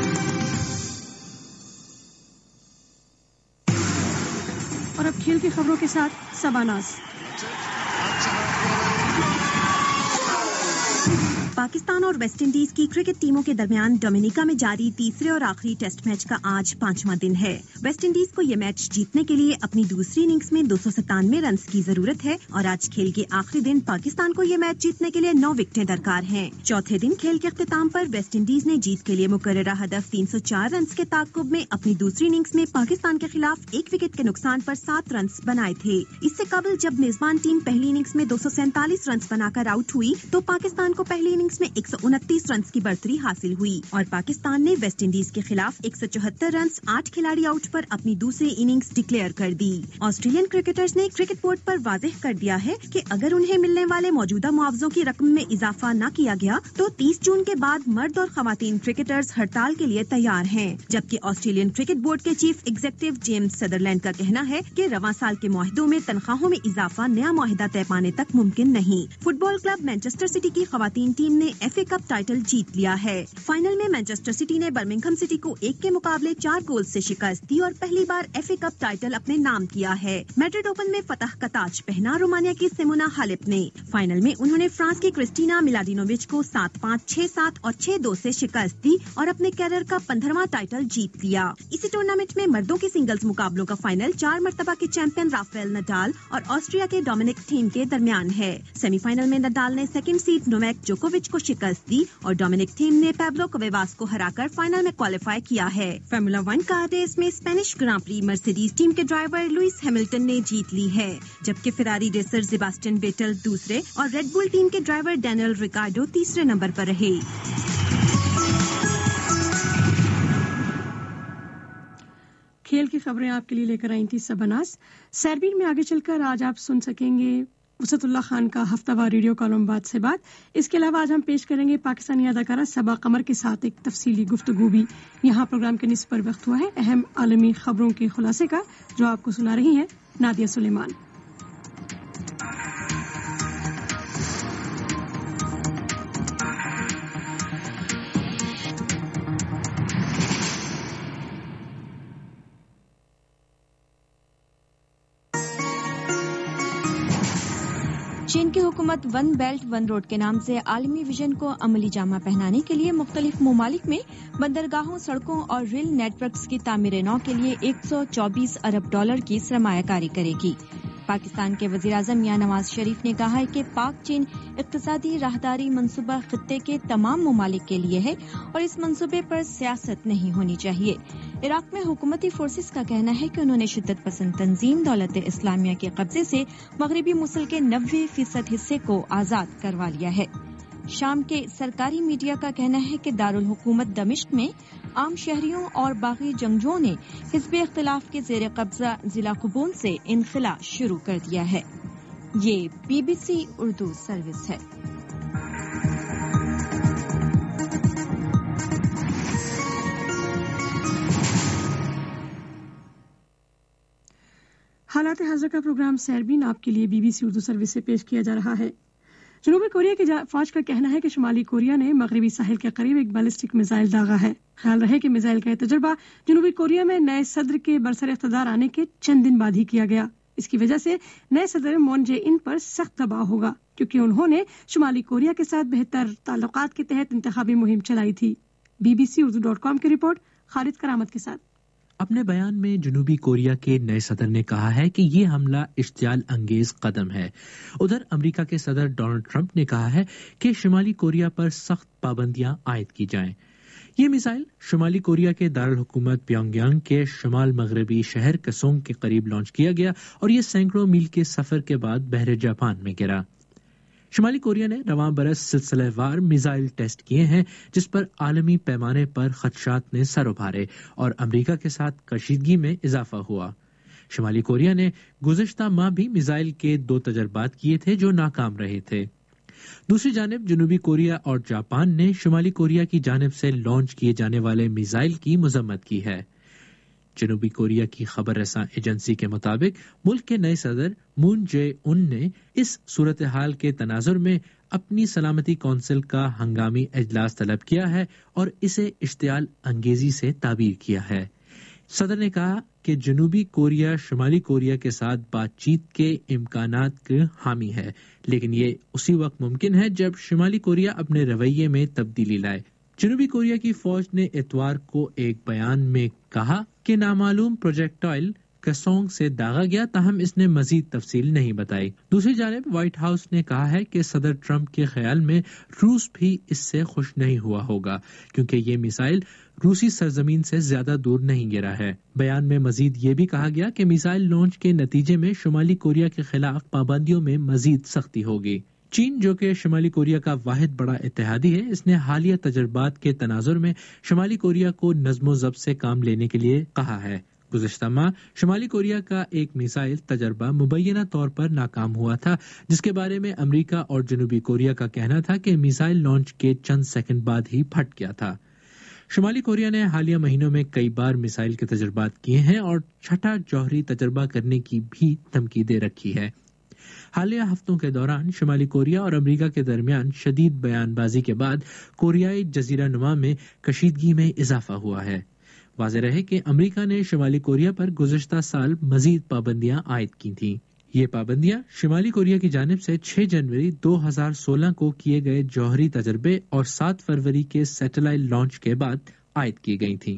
اور اب کھیل کی خبروں کے ساتھ سباناز۔ پاکستان اور ویسٹ انڈیز کی کرکٹ ٹیموں کے درمیان ڈومینیکا میں جاری تیسرے اور آخری ٹیسٹ میچ کا آج پانچواں دن ہے۔ ویسٹ انڈیز کو یہ میچ جیتنے کے لیے اپنی دوسری اننگز میں دو سو ستانوے رنز کی ضرورت ہے، اور آج کھیل کے آخری دن پاکستان کو یہ میچ جیتنے کے لیے نو وکٹیں درکار ہیں۔ چوتھے دن کھیل کے اختتام پر ویسٹ انڈیز نے جیت کے لیے مقررہ ہدف تین سو چار رنز کے تعاقب میں اپنی دوسری اننگز میں پاکستان کے خلاف ایک وکٹ کے نقصان پر سات رنز بنائے تھے۔ اس سے قبل جب میزبان ٹیم پہلی اننگز میں دو سو سینتالیس رنز بنا کر آؤٹ ہوئی تو پاکستان کو پہلی اننگز میں ایک سو انتیس رنز کی برتری حاصل ہوئی، اور پاکستان نے ویسٹ انڈیز کے خلاف ایک سو چوہتر رنز آٹھ کھلاڑی آؤٹ پر اپنی دوسری اننگز ڈکلیئر کر دی۔ آسٹریلین کرکٹرز نے کرکٹ بورڈ پر واضح کر دیا ہے کہ اگر انہیں ملنے والے موجودہ معاوضوں کی رقم میں اضافہ نہ کیا گیا تو تیس جون کے بعد مرد اور خواتین کرکٹرز ہڑتال کے لیے تیار ہیں، جبکہ آسٹریلین کرکٹ بورڈ کے چیف ایگزیکٹو جیمز سدرلینڈ کا کہنا ہے کہ رواں سال کے معاہدوں میں تنخواہوں میں اضافہ نیا معاہدہ طے پانے تک ممکن نہیں۔ Football club Manchester City کی خواتین ٹیم نے ایف اے کپ ٹائٹل جیت لیا ہے۔ فائنل میں مانچسٹر سٹی نے برمنگھم سٹی کو ایک کے مقابلے چار گول سے شکست دی اور پہلی بار ایف اے کپ ٹائٹل اپنے نام کیا ہے۔ میڈرڈ اوپن میں فتح کا تاج پہنا رومانیہ کی سیمونا ہالپ نے۔ فائنل میں انہوں نے فرانس کی کرسٹینا ملادینووچ کو سات پانچ، چھ سات اور چھ دو سے شکست دی اور اپنے کیریئر کا پندرہواں ٹائٹل جیت لیا۔ اسی ٹورنامنٹ میں مردوں کے سنگلز مقابلوں کا فائنل چار مرتبہ کے چیمپئن رافیل نڈال اور آسٹریا کے ڈومینک تھیم کے درمیان ہے۔ سیمی فائنل میں نڈال نے سیکنڈ سیڈ نوواک جوکووچ کو شکست دی اور ڈومینک تھیم نے پیبلو کویواس کو ہرا کر فائنل میں کوالیفائی کیا ہے۔ فارمولا ون کار ریس میں Spanish Grand Prix Mercedes team کے ڈرائیور لوئس ہیملٹن نے جیت لی ہے، جبکہ فراری ریسر سیباسٹین بیٹل دوسرے اور ریڈ بل ٹیم کے ڈرائیور ڈینیل ریکارڈو تیسرے نمبر پر رہے۔ کھیل کی خبریں آپ کے لیے لے کر آئی تھی سباناز۔ سیربین میں آگے چل کر آج آپ سن سکیں گے وسعت اللہ خان کا ہفتہ وار ریڈیو کالم بات سے بات۔ اس کے علاوہ آج ہم پیش کریں گے پاکستانی اداکارہ صبا قمر کے ساتھ ایک تفصیلی گفتگو بھی۔ یہاں پروگرام کے نصف پر وقت ہوا ہے اہم عالمی خبروں کے خلاصے کا، جو آپ کو سنا رہی ہیں نادیہ سلیمان۔ چین کی حکومت ون بیلٹ ون روڈ کے نام سے عالمی ویژن کو عملی جامہ پہنانے کے لیے مختلف ممالک میں بندرگاہوں، سڑکوں اور ریل نیٹ ورکس کی تعمیر نو کے لیے ایک سو چوبیس ارب ڈالر کی سرمایہ کاری کرے گی۔ پاکستان کے وزیر اعظم میاں نواز شریف نے کہا ہے کہ پاک چین اقتصادی راہداری منصوبہ خطے کے تمام ممالک کے لیے ہے اور اس منصوبے پر سیاست نہیں ہونی چاہیے۔ عراق میں حکومتی فورسز کا کہنا ہے کہ انہوں نے شدت پسند تنظیم دولت اسلامیہ کے قبضے سے مغربی موصل کے نوے فیصد حصے کو آزاد کروا لیا ہے۔ شام کے سرکاری میڈیا کا کہنا ہے کہ دارالحکومت دمشق میں عام شہریوں اور باغی جنگجوؤں نے حزب اختلاف کے زیر قبضہ ضلع قبون سے انخلا شروع کر دیا ہے۔ یہ B be C Urdu service ہے۔ حالات حاضر کا پروگرام سیربین آپ کے لیے B be C Urdu service سے پیش کیا جا رہا ہے۔ جنوبی کوریا کی فوج کا کہنا ہے کہ شمالی کوریا نے مغربی ساحل کے قریب ایک بیلسٹک میزائل داغا ہے۔ خیال رہے کہ میزائل کا یہ تجربہ جنوبی کوریا میں نئے صدر کے برسر اقتدار آنے کے چند دن بعد ہی کیا گیا۔ اس کی وجہ سے نئے صدر مون جے ان پر سخت دباؤ ہوگا کیونکہ انہوں نے شمالی کوریا کے ساتھ بہتر تعلقات کے تحت انتخابی مہم چلائی تھی۔ B be C Urdu dot کام کی رپورٹ خالد کرامت کے ساتھ۔ اپنے بیان میں جنوبی کوریا کے نئے صدر نے کہا ہے کہ یہ حملہ اشتعال انگیز قدم ہے۔ ادھر امریکہ کے صدر ڈونلڈ ٹرمپ نے کہا ہے کہ شمالی کوریا پر سخت پابندیاں عائد کی جائیں۔ یہ میزائل شمالی کوریا کے دارالحکومت پیونگ یانگ کے شمال مغربی شہر کسونگ کے قریب لانچ کیا گیا اور یہ سینکڑوں میل کے سفر کے بعد بحر جاپان میں گرا۔ شمالی کوریا نے رواں برس سلسلہ وار میزائل ٹیسٹ کیے ہیں جس پر عالمی پیمانے پر خدشات نے سر ابھارے اور امریکہ کے ساتھ کشیدگی میں اضافہ ہوا۔ شمالی کوریا نے گزشتہ ماہ بھی میزائل کے دو تجربات کیے تھے جو ناکام رہے تھے۔ دوسری جانب جنوبی کوریا اور جاپان نے شمالی کوریا کی جانب سے لانچ کیے جانے والے میزائل کی مذمت کی ہے۔ جنوبی کوریا کی خبر رساں ایجنسی کے مطابق ملک کے نئے صدر مون جے ان نے اس صورتحال کے تناظر میں اپنی سلامتی کونسل کا ہنگامی اجلاس طلب کیا ہے اور اسے اشتعال انگیزی سے تعبیر کیا ہے۔ صدر نے کہا کہ جنوبی کوریا شمالی کوریا کے ساتھ بات چیت کے امکانات کے حامی ہے، لیکن یہ اسی وقت ممکن ہے جب شمالی کوریا اپنے رویے میں تبدیلی لائے۔ جنوبی کوریا کی فوج نے اتوار کو ایک بیان میں کہا کہ نامعلوم پروجیکٹائل کسونگ سے داغا گیا، تاہم اس نے مزید تفصیل نہیں بتائی۔ دوسری جانب وائٹ ہاؤس نے کہا ہے کہ صدر ٹرمپ کے خیال میں روس بھی اس سے خوش نہیں ہوا ہوگا کیونکہ یہ میزائل روسی سرزمین سے زیادہ دور نہیں گرا ہے۔ بیان میں مزید یہ بھی کہا گیا کہ میزائل لانچ کے نتیجے میں شمالی کوریا کے خلاف پابندیوں میں مزید سختی ہوگی۔ چین جو کہ شمالی کوریا کا واحد بڑا اتحادی ہے، اس نے حالیہ تجربات کے تناظر میں شمالی کوریا کو نظم و ضبط سے کام لینے کے لیے کہا ہے۔ گزشتہ ماہ شمالی کوریا کا ایک میزائل تجربہ مبینہ طور پر ناکام ہوا تھا جس کے بارے میں امریکہ اور جنوبی کوریا کا کہنا تھا کہ میزائل لانچ کے چند سیکنڈ بعد ہی پھٹ گیا تھا۔ شمالی کوریا نے حالیہ مہینوں میں کئی بار میزائل کے تجربات کیے ہیں اور چھٹا جوہری تجربہ کرنے کی بھی دھمکی دے رکھی ہے۔ حالیہ ہفتوں کے دوران شمالی کوریا اور امریکہ کے درمیان شدید بیان بازی کے بعد کوریائی جزیرہ نما میں کشیدگی میں اضافہ ہوا ہے۔ واضح رہے کہ امریکہ نے شمالی کوریا پر گزشتہ سال مزید پابندیاں عائد کی تھیں۔ یہ پابندیاں شمالی کوریا کی جانب سے چھ جنوری دو ہزار سولہ کو کیے گئے جوہری تجربے اور سات فروری کے سیٹلائٹ لانچ کے بعد عائد کی گئی تھیں۔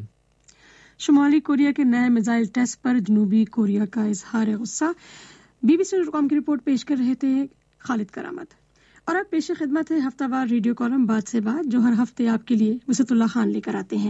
شمالی کوریا کے نئے میزائل ٹیسٹ پر جنوبی کوریا کا اظہار غصہ۔ بی بی سی ڈاٹ کام کی رپورٹ پیش کر رہے تھے خالد کرامت۔ اور اب پیش خدمت ہے ہفتہ وار ریڈیو کالم بات سے بات جو ہر ہفتے آپ کے لیے وسعت اللہ خان لے کر آتے ہیں۔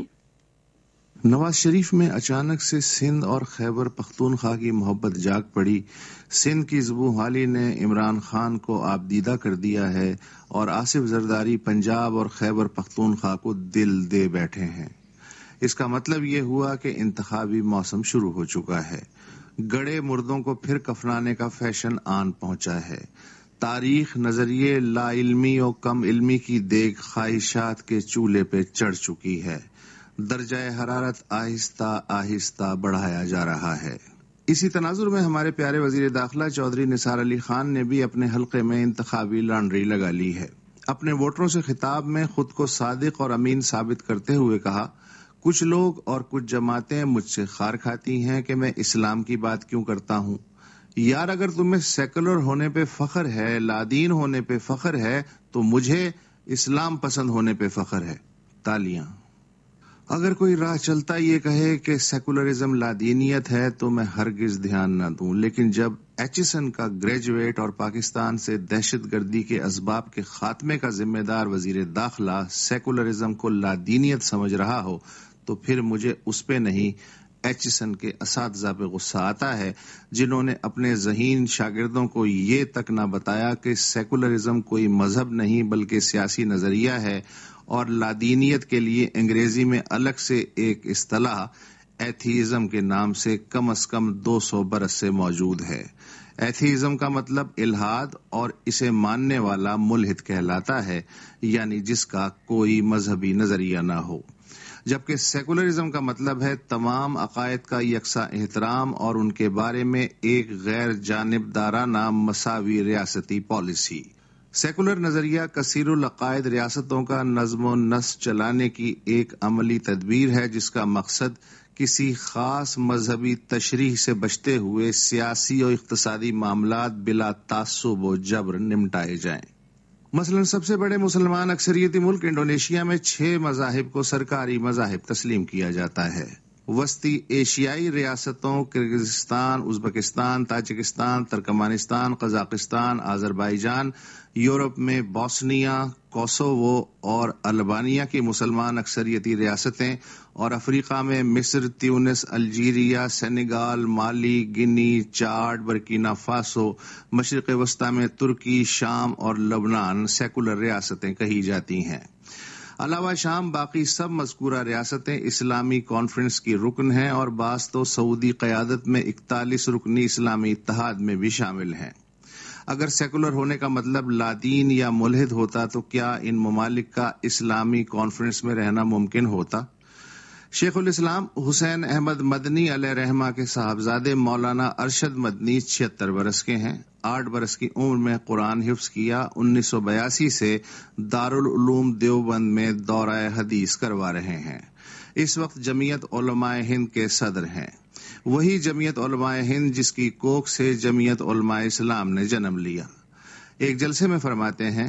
نواز شریف میں اچانک سے سندھ اور خیبر پختونخوا کی محبت جاگ پڑی۔ سندھ کی زبوں حالی نے عمران خان کو آبدیدہ کر دیا ہے اور آصف زرداری پنجاب اور خیبر پختونخوا کو دل دے بیٹھے ہیں۔ اس کا مطلب یہ ہوا کہ انتخابی موسم شروع ہو چکا ہے۔ گڑے مردوں کو پھر کفنانے کا فیشن آن پہنچا ہے۔ تاریخ، نظریے، لا علمی اور کم علمی کی دیگ خواہشات کے چولہے پہ چڑھ چکی ہے۔ درجہ حرارت آہستہ آہستہ بڑھایا جا رہا ہے۔ اسی تناظر میں ہمارے پیارے وزیر داخلہ چودھری نثار علی خان نے بھی اپنے حلقے میں انتخابی لانڈری لگا لی ہے۔ اپنے ووٹروں سے خطاب میں خود کو صادق اور امین ثابت کرتے ہوئے کہا، کچھ لوگ اور کچھ جماعتیں مجھ سے خار کھاتی ہیں کہ میں اسلام کی بات کیوں کرتا ہوں۔ یار اگر تمہیں سیکولر ہونے پہ فخر ہے، لادین ہونے پہ فخر ہے، تو مجھے اسلام پسند ہونے پہ فخر ہے۔ تالیاں۔ اگر کوئی راہ چلتا یہ کہے کہ سیکولرزم لادینیت ہے تو میں ہرگز دھیان نہ دوں، لیکن جب ایچسن کا گریجویٹ اور پاکستان سے دہشت گردی کے اسباب کے خاتمے کا ذمہ دار وزیر داخلہ سیکولرزم کو لادینیت سمجھ رہا ہو تو پھر مجھے اس پہ نہیں ایچسن کے اساتذہ پہ غصہ آتا ہے، جنہوں نے اپنے ذہین شاگردوں کو یہ تک نہ بتایا کہ سیکولرزم کوئی مذہب نہیں بلکہ سیاسی نظریہ ہے، اور لادینیت کے لیے انگریزی میں الگ سے ایک اصطلاح ایتھیزم کے نام سے کم از کم دو سو برس سے موجود ہے۔ ایتھیزم کا مطلب الحاد اور اسے ماننے والا ملحد کہلاتا ہے، یعنی جس کا کوئی مذہبی نظریہ نہ ہو، جبکہ سیکولرزم کا مطلب ہے تمام عقائد کا یکساں احترام اور ان کے بارے میں ایک غیر جانبدارانہ مساوی ریاستی پالیسی۔ سیکولر نظریہ کثیر العقائد ریاستوں کا نظم و نسق چلانے کی ایک عملی تدبیر ہے جس کا مقصد کسی خاص مذہبی تشریح سے بچتے ہوئے سیاسی اور اقتصادی معاملات بلا تعصب و جبر نمٹائے جائیں۔ مثلا سب سے بڑے مسلمان اکثریتی ملک انڈونیشیا میں چھ مذاہب کو سرکاری مذاہب تسلیم کیا جاتا ہے۔ وسطی ایشیائی ریاستوں Kyrgyzstan, Uzbekistan, Tajikistan, Turkmenistan, Kazakhstan, Azerbaijan, Europe میں بوسنیا، کوسوو اور البانیہ کی مسلمان اکثریتی ریاستیں، اور افریقہ میں مصر، تیونس، الجیریا، سینیگال، مالی، گنی، چاڈ، برکینا فاسو، مشرق وسطی میں ترکی، شام اور لبنان سیکولر ریاستیں کہی جاتی ہیں۔ علاوہ شام باقی سب مذکورہ ریاستیں اسلامی کانفرنس کی رکن ہیں، اور بعض تو سعودی قیادت میں اکتالیس رکنی اسلامی اتحاد میں بھی شامل ہیں۔ اگر سیکولر ہونے کا مطلب لادین یا ملحد ہوتا تو کیا ان ممالک کا اسلامی کانفرنس میں رہنا ممکن ہوتا؟ شیخ الاسلام حسین احمد مدنی علیہ رحمہ کے صاحبزادے مولانا ارشد مدنی چھہتر برس کے ہیں۔ آٹھ برس کی عمر میں قرآن حفظ کیا۔ انیس سو بیاسی سے دارالعلوم دیوبند میں دورہ حدیث کروا رہے ہیں۔ اس وقت جمعیت علماء ہند کے صدر ہیں، وہی جمعیت علماء ہند جس کی کوکھ سے جمعیت علماء اسلام نے جنم لیا۔ ایک جلسے میں فرماتے ہیں،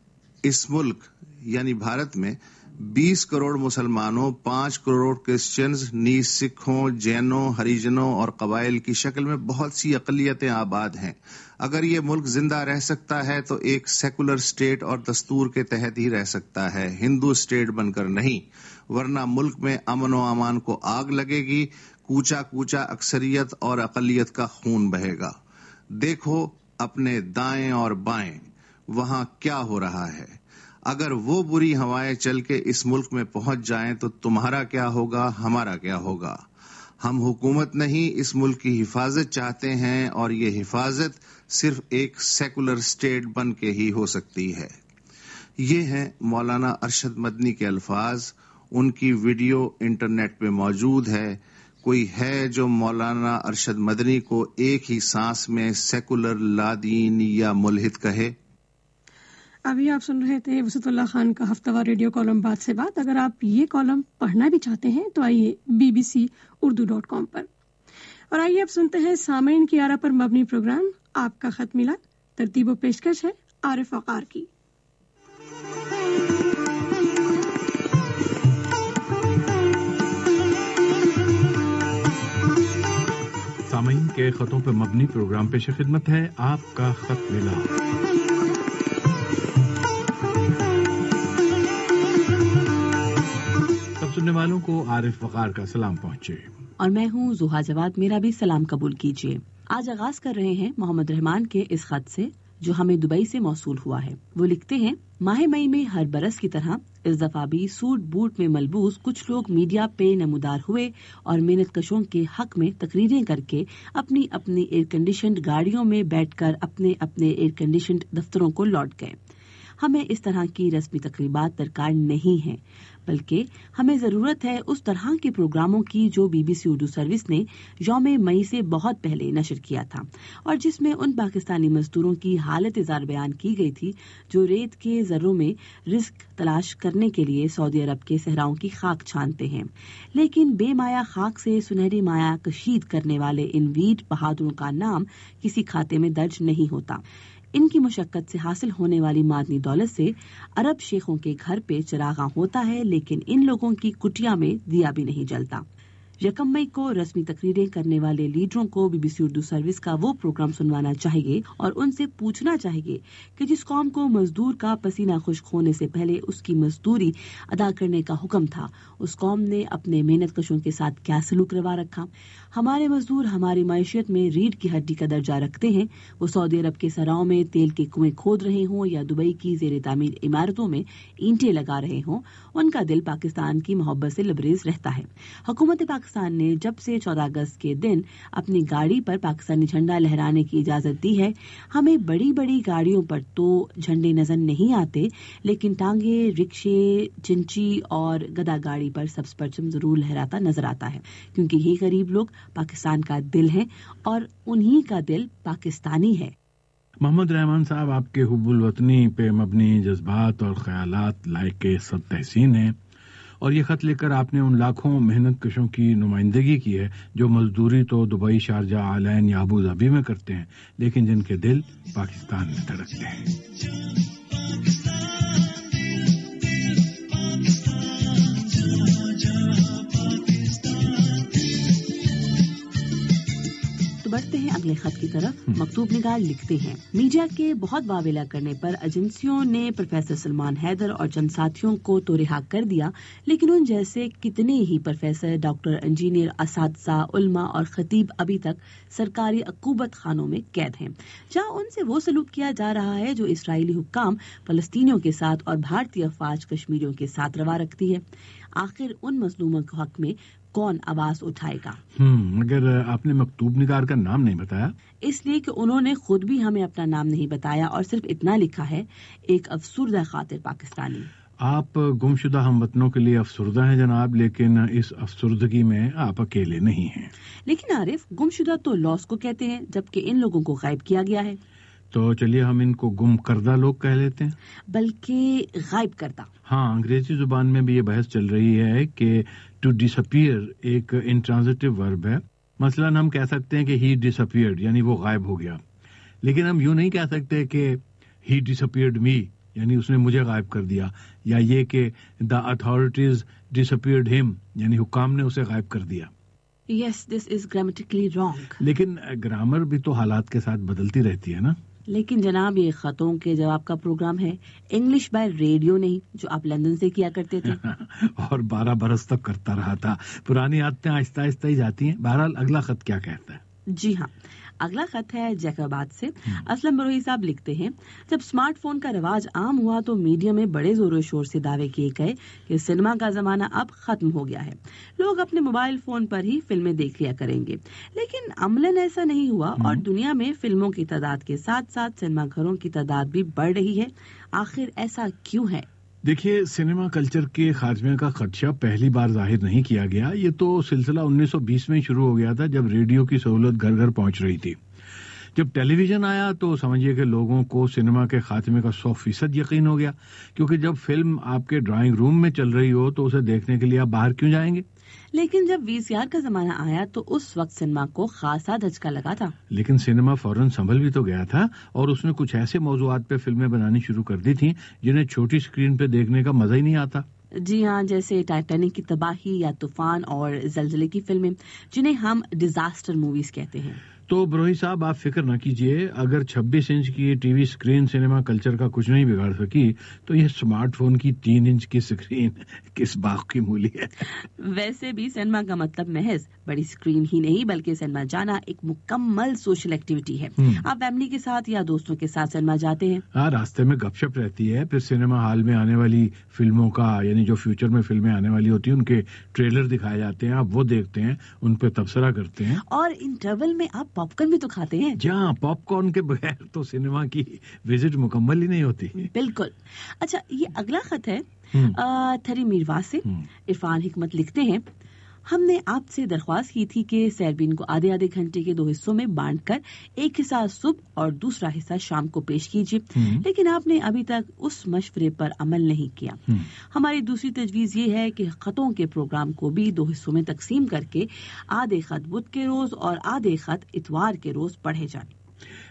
اس ملک یعنی بھارت میں بیس کروڑ مسلمانوں، پانچ کروڑ کرسچنز، نیز سکھوں، جینوں، ہریجنوں اور قبائل کی شکل میں بہت سی اقلیتیں آباد ہیں۔ اگر یہ ملک زندہ رہ سکتا ہے تو ایک سیکولر اسٹیٹ اور دستور کے تحت ہی رہ سکتا ہے، ہندو اسٹیٹ بن کر نہیں، ورنہ ملک میں امن و امان کو آگ لگے گی، کوچا کوچا اکثریت اور اقلیت کا خون بہے گا۔ دیکھو اپنے دائیں اور بائیں، وہاں کیا ہو رہا ہے۔ اگر وہ بری ہوائیں چل کے اس ملک میں پہنچ جائیں تو تمہارا کیا ہوگا، ہمارا کیا ہوگا۔ ہم حکومت نہیں، اس ملک کی حفاظت چاہتے ہیں، اور یہ حفاظت صرف ایک سیکولر اسٹیٹ بن کے ہی ہو سکتی ہے۔ یہ ہیں مولانا ارشد مدنی کے الفاظ، ان کی ویڈیو انٹرنیٹ پہ موجود ہے۔ کوئی ہے جو مولانا ارشد مدنی کو ایک ہی سانس میں سیکولر، لادین یا ملحد کہے؟ ابھی آپ سن رہے تھے وسعت اللہ خان کا ہفتہ وار ریڈیو کالم بات سے بات۔ اگر آپ یہ کالم پڑھنا بھی چاہتے ہیں تو آئیے B be C Urdu dot com پر، اور آئیے اب سنتے ہیں سامعین کی آرا پر مبنی پروگرام آپ کا خط ملا۔ ترتیب و پیشکش ہے عارف وقار کی۔ سامعین کے خطوں پر مبنی پروگرام پیش خدمت ہے آپ کا خط ملا۔ سننے والوں کو عارف وقار کا سلام پہنچے، اور میں ہوں زوہا جواد، میرا بھی سلام قبول کیجیے۔ آج آغاز کر رہے ہیں محمد رحمان کے اس خط سے جو ہمیں دبئی سے موصول ہوا ہے۔ وہ لکھتے ہیں، ماہ مئی میں ہر برس کی طرح اس دفعہ بھی سوٹ بوٹ میں ملبوس کچھ لوگ میڈیا پہ نمودار ہوئے اور محنت کشوں کے حق میں تقریریں کر کے اپنی اپنی ایئر کنڈیشنڈ گاڑیوں میں بیٹھ کر اپنے اپنے ایئر کنڈیشنڈ دفتروں کو لوٹ گئے۔ ہمیں اس طرح کی رسمی تقریبات درکار نہیں ہیں، بلکہ ہمیں ضرورت ہے اس طرح کے پروگراموں کی جو B be C Urdu service نے یوم مئی سے بہت پہلے نشر کیا تھا، اور جس میں ان پاکستانی مزدوروں کی حالت زار بیان کی گئی تھی جو ریت کے ذروں میں رزق تلاش کرنے کے لیے سعودی عرب کے صحراؤں کی خاک چھانتے ہیں، لیکن بے مایا خاک سے سنہری مایا کشید کرنے والے ان ویر بہادروں کا نام کسی کھاتے میں درج نہیں ہوتا۔ ان کی مشقت سے حاصل ہونے والی معدنی دولت سے عرب شیخوں کے گھر پہ چراغاں ہوتا ہے، لیکن ان لوگوں کی کٹیا میں دیا بھی نہیں جلتا۔ یکم مئی کو رسمی تقریریں کرنے والے لیڈروں کو B be C Urdu service کا وہ پروگرام سنوانا چاہیے اور ان سے پوچھنا چاہیے کہ جس قوم کو مزدور کا پسینہ خشک ہونے سے پہلے اس کی مزدوری ادا کرنے کا حکم تھا، اس قوم نے اپنے محنت کشوں کے ساتھ کیا سلوک روا رکھا۔ ہمارے مزدور ہماری معیشت میں ریڑھ کی ہڈی کا درجہ رکھتے ہیں، وہ سعودی عرب کے سراؤں میں تیل کے کنویں کھود رہے ہوں یا دبئی کی زیر تعمیر عمارتوں میں اینٹیں لگا رہے ہوں، ان کا دل پاکستان کی محبت سے لبریز رہتا ہے۔ حکومت پاکستان نے جب سے چودہ اگست کے دن اپنی گاڑی پر پاکستانی جھنڈا لہرانے کی اجازت دی ہے، ہمیں بڑی بڑی گاڑیوں پر تو جھنڈے نظر نہیں آتے، لیکن ٹانگے، رکشے، چنچی اور گدا گاڑی پر سبز پرچم ضرور لہراتا نظر آتا ہے، کیونکہ یہ غریب لوگ پاکستان کا دل ہیں اور انہی کا دل پاکستانی ہے۔ محمد رحمان صاحب، آپ کے حب الوطنی پہ مبنی جذبات اور خیالات لائق کے صد تحسین ہیں، اور یہ خط لے کر آپ نے ان لاکھوں محنت کشوں کی نمائندگی کی ہے جو مزدوری تو دبئی، شارجہ، آلین یا ابو ظبی میں کرتے ہیں، لیکن جن کے دل پاکستان میں دھڑکتے ہیں۔ بڑھتے ہیں اگلے خط کی طرف۔ مکتوب نگار لکھتے ہیں، میڈیا کے بہت واویلا کرنے پر ایجنسیوں نے پروفیسر سلمان حیدر اور چند ساتھیوں کو تو رہا کر دیا، لیکن ان جیسے کتنے ہی پروفیسر، ڈاکٹر، انجینئر، اساتذہ، علماء اور خطیب ابھی تک سرکاری عقوبت خانوں میں قید ہیں، جہاں ان سے وہ سلوک کیا جا رہا ہے جو اسرائیلی حکام فلسطینیوں کے ساتھ اور بھارتی افواج کشمیریوں کے ساتھ روا رکھتی ہے۔ آخر ان مظلوموں کے حق میں کون آواز اٹھائے گا؟ ہم اگر آپ نے مکتوب نگار کا نام نہیں بتایا، اس لیے کہ انہوں نے خود بھی ہمیں اپنا نام نہیں بتایا اور صرف اتنا لکھا ہے، ایک افسردہ خاطر پاکستانی۔ آپ گمشدہ ہم وطنوں کے لیے افسردہ ہیں جناب، لیکن اس افسردگی میں آپ اکیلے نہیں ہیں۔ لیکن عارف، گمشدہ تو لاس کو کہتے ہیں، جبکہ ان لوگوں کو غائب کیا گیا ہے۔ تو چلیے ہم ان کو گم کردہ لوگ کہہ لیتے ہیں، بلکہ غائب کردہ۔ ہاں، انگریزی زبان میں بھی یہ بحث چل رہی ہے کہ ٹو ڈس اپیئر ایک انٹرانزٹیو ورب ہے۔ مثلاً ہم کہہ سکتے ہیں کہ ہی ڈس اپیئرڈ، یعنی وہ غائب ہو گیا، لیکن ہم یوں نہیں کہہ سکتے کہ ہی ڈس اپیئرڈ می، یعنی اس نے مجھے غائب کر دیا، یا یہ کہ دا اتھارٹیز ڈس اپیئرڈ ہم، یعنی حکام نے اسے غائب کر دیا۔ Yes, this is grammatically wrong. لیکن گرامر بھی تو حالات کے ساتھ بدلتی رہتی ہے نا۔ لیکن جناب، یہ خطوں کے جواب کا پروگرام ہے، انگلش بائی ریڈیو نہیں، جو آپ لندن سے کیا کرتے تھے اور بارہ برس تک کرتا رہا تھا۔ پرانی عادتیں آہستہ آہستہ ہی جاتی ہیں۔ بہرحال اگلا خط کیا کہتا ہے؟ جی ہاں، اگلا خط ہے جیکاباد سے۔ اسلم بروہی صاحب لکھتے ہیں، جب اسمارٹ فون کا رواج عام ہوا تو میڈیا میں بڑے زور و شور سے دعوے کیے گئے کہ سنیما کا زمانہ اب ختم ہو گیا ہے، لوگ اپنے موبائل فون پر ہی فلمیں دیکھ لیا کریں گے، لیکن عملاً ایسا نہیں ہوا اور دنیا میں فلموں کی تعداد کے ساتھ ساتھ سنیما گھروں کی تعداد بھی بڑھ رہی ہے۔ آخر ایسا کیوں ہے؟ دیکھیے، سنیما کلچر کے خاتمے کا خدشہ پہلی بار ظاہر نہیں کیا گیا، یہ تو سلسلہ انیس سو بیس میں شروع ہو گیا تھا، جب ریڈیو کی سہولت گھر گھر پہنچ رہی تھی۔ جب ٹیلی ویژن آیا تو سمجھیے کہ لوگوں کو سنیما کے خاتمے کا سو فیصد یقین ہو گیا، کیونکہ جب فلم آپ کے ڈرائنگ روم میں چل رہی ہو تو اسے دیکھنے کے لیے آپ باہر کیوں جائیں گے؟ لیکن جب وی سی آر کا زمانہ آیا تو اس وقت سنیما کو خاصا دھچکا لگا تھا۔ لیکن سنیما فوراً سنبھل بھی تو گیا تھا اور اس نے کچھ ایسے موضوعات پہ فلمیں بنانی شروع کر دی تھیں جنہیں چھوٹی اسکرین پہ دیکھنے کا مزہ ہی نہیں آتا۔ جی ہاں، جیسے ٹائٹینک کی تباہی یا طوفان اور زلزلے کی فلمیں، جنہیں ہم ڈیزاسٹر موویز کہتے ہیں۔ تو بروہی صاحب، آپ فکر نہ کیجئے، اگر چھبیس انچ کی T V screen cinema culture کا کچھ نہیں بگاڑ سکی تو یہ اسمارٹ فون کی تین انچ کی اسکرین کس باغ کی مولی ہے۔ ویسے بھی سنیما کا مطلب محض بڑی اسکرین ہی نہیں، بلکہ سنیما جانا ایک مکمل سوشل ایکٹیویٹی ہے۔ آپ فیملی کے ساتھ یا دوستوں کے ساتھ سنیما جاتے ہیں، ہاں، راستے میں گپ شپ رہتی ہے، پھر سنیما ہال میں آنے والی فلموں کا، یعنی جو فیوچر میں فلمیں آنے والی ہوتی ہیں ان کے ٹریلر دکھائے جاتے ہیں، آپ وہ دیکھتے ہیں، ان پہ تبصرہ کرتے ہیں، اور انٹرول میں آپ پاپ کارن بھی تو کھاتے ہیں۔ جہاں پاپ کارن کے بغیر تو سنیما کی وزٹ مکمل ہی نہیں ہوتی۔ بالکل۔ اچھا، یہ اگلا خط ہے تھری میروا سے۔ عرفان حکمت لکھتے ہیں، ہم نے آپ سے درخواست کی تھی کہ سیربین کو آدھے آدھے گھنٹے کے دو حصوں میں بانٹ کر ایک حصہ صبح اور دوسرا حصہ شام کو پیش کیجیے، لیکن آپ نے ابھی تک اس مشورے پر عمل نہیں کیا۔ ہماری دوسری تجویز یہ ہے کہ خطوں کے پروگرام کو بھی دو حصوں میں تقسیم کر کے آدھے خط بدھ کے روز اور آدھے خط اتوار کے روز پڑھے جائیں۔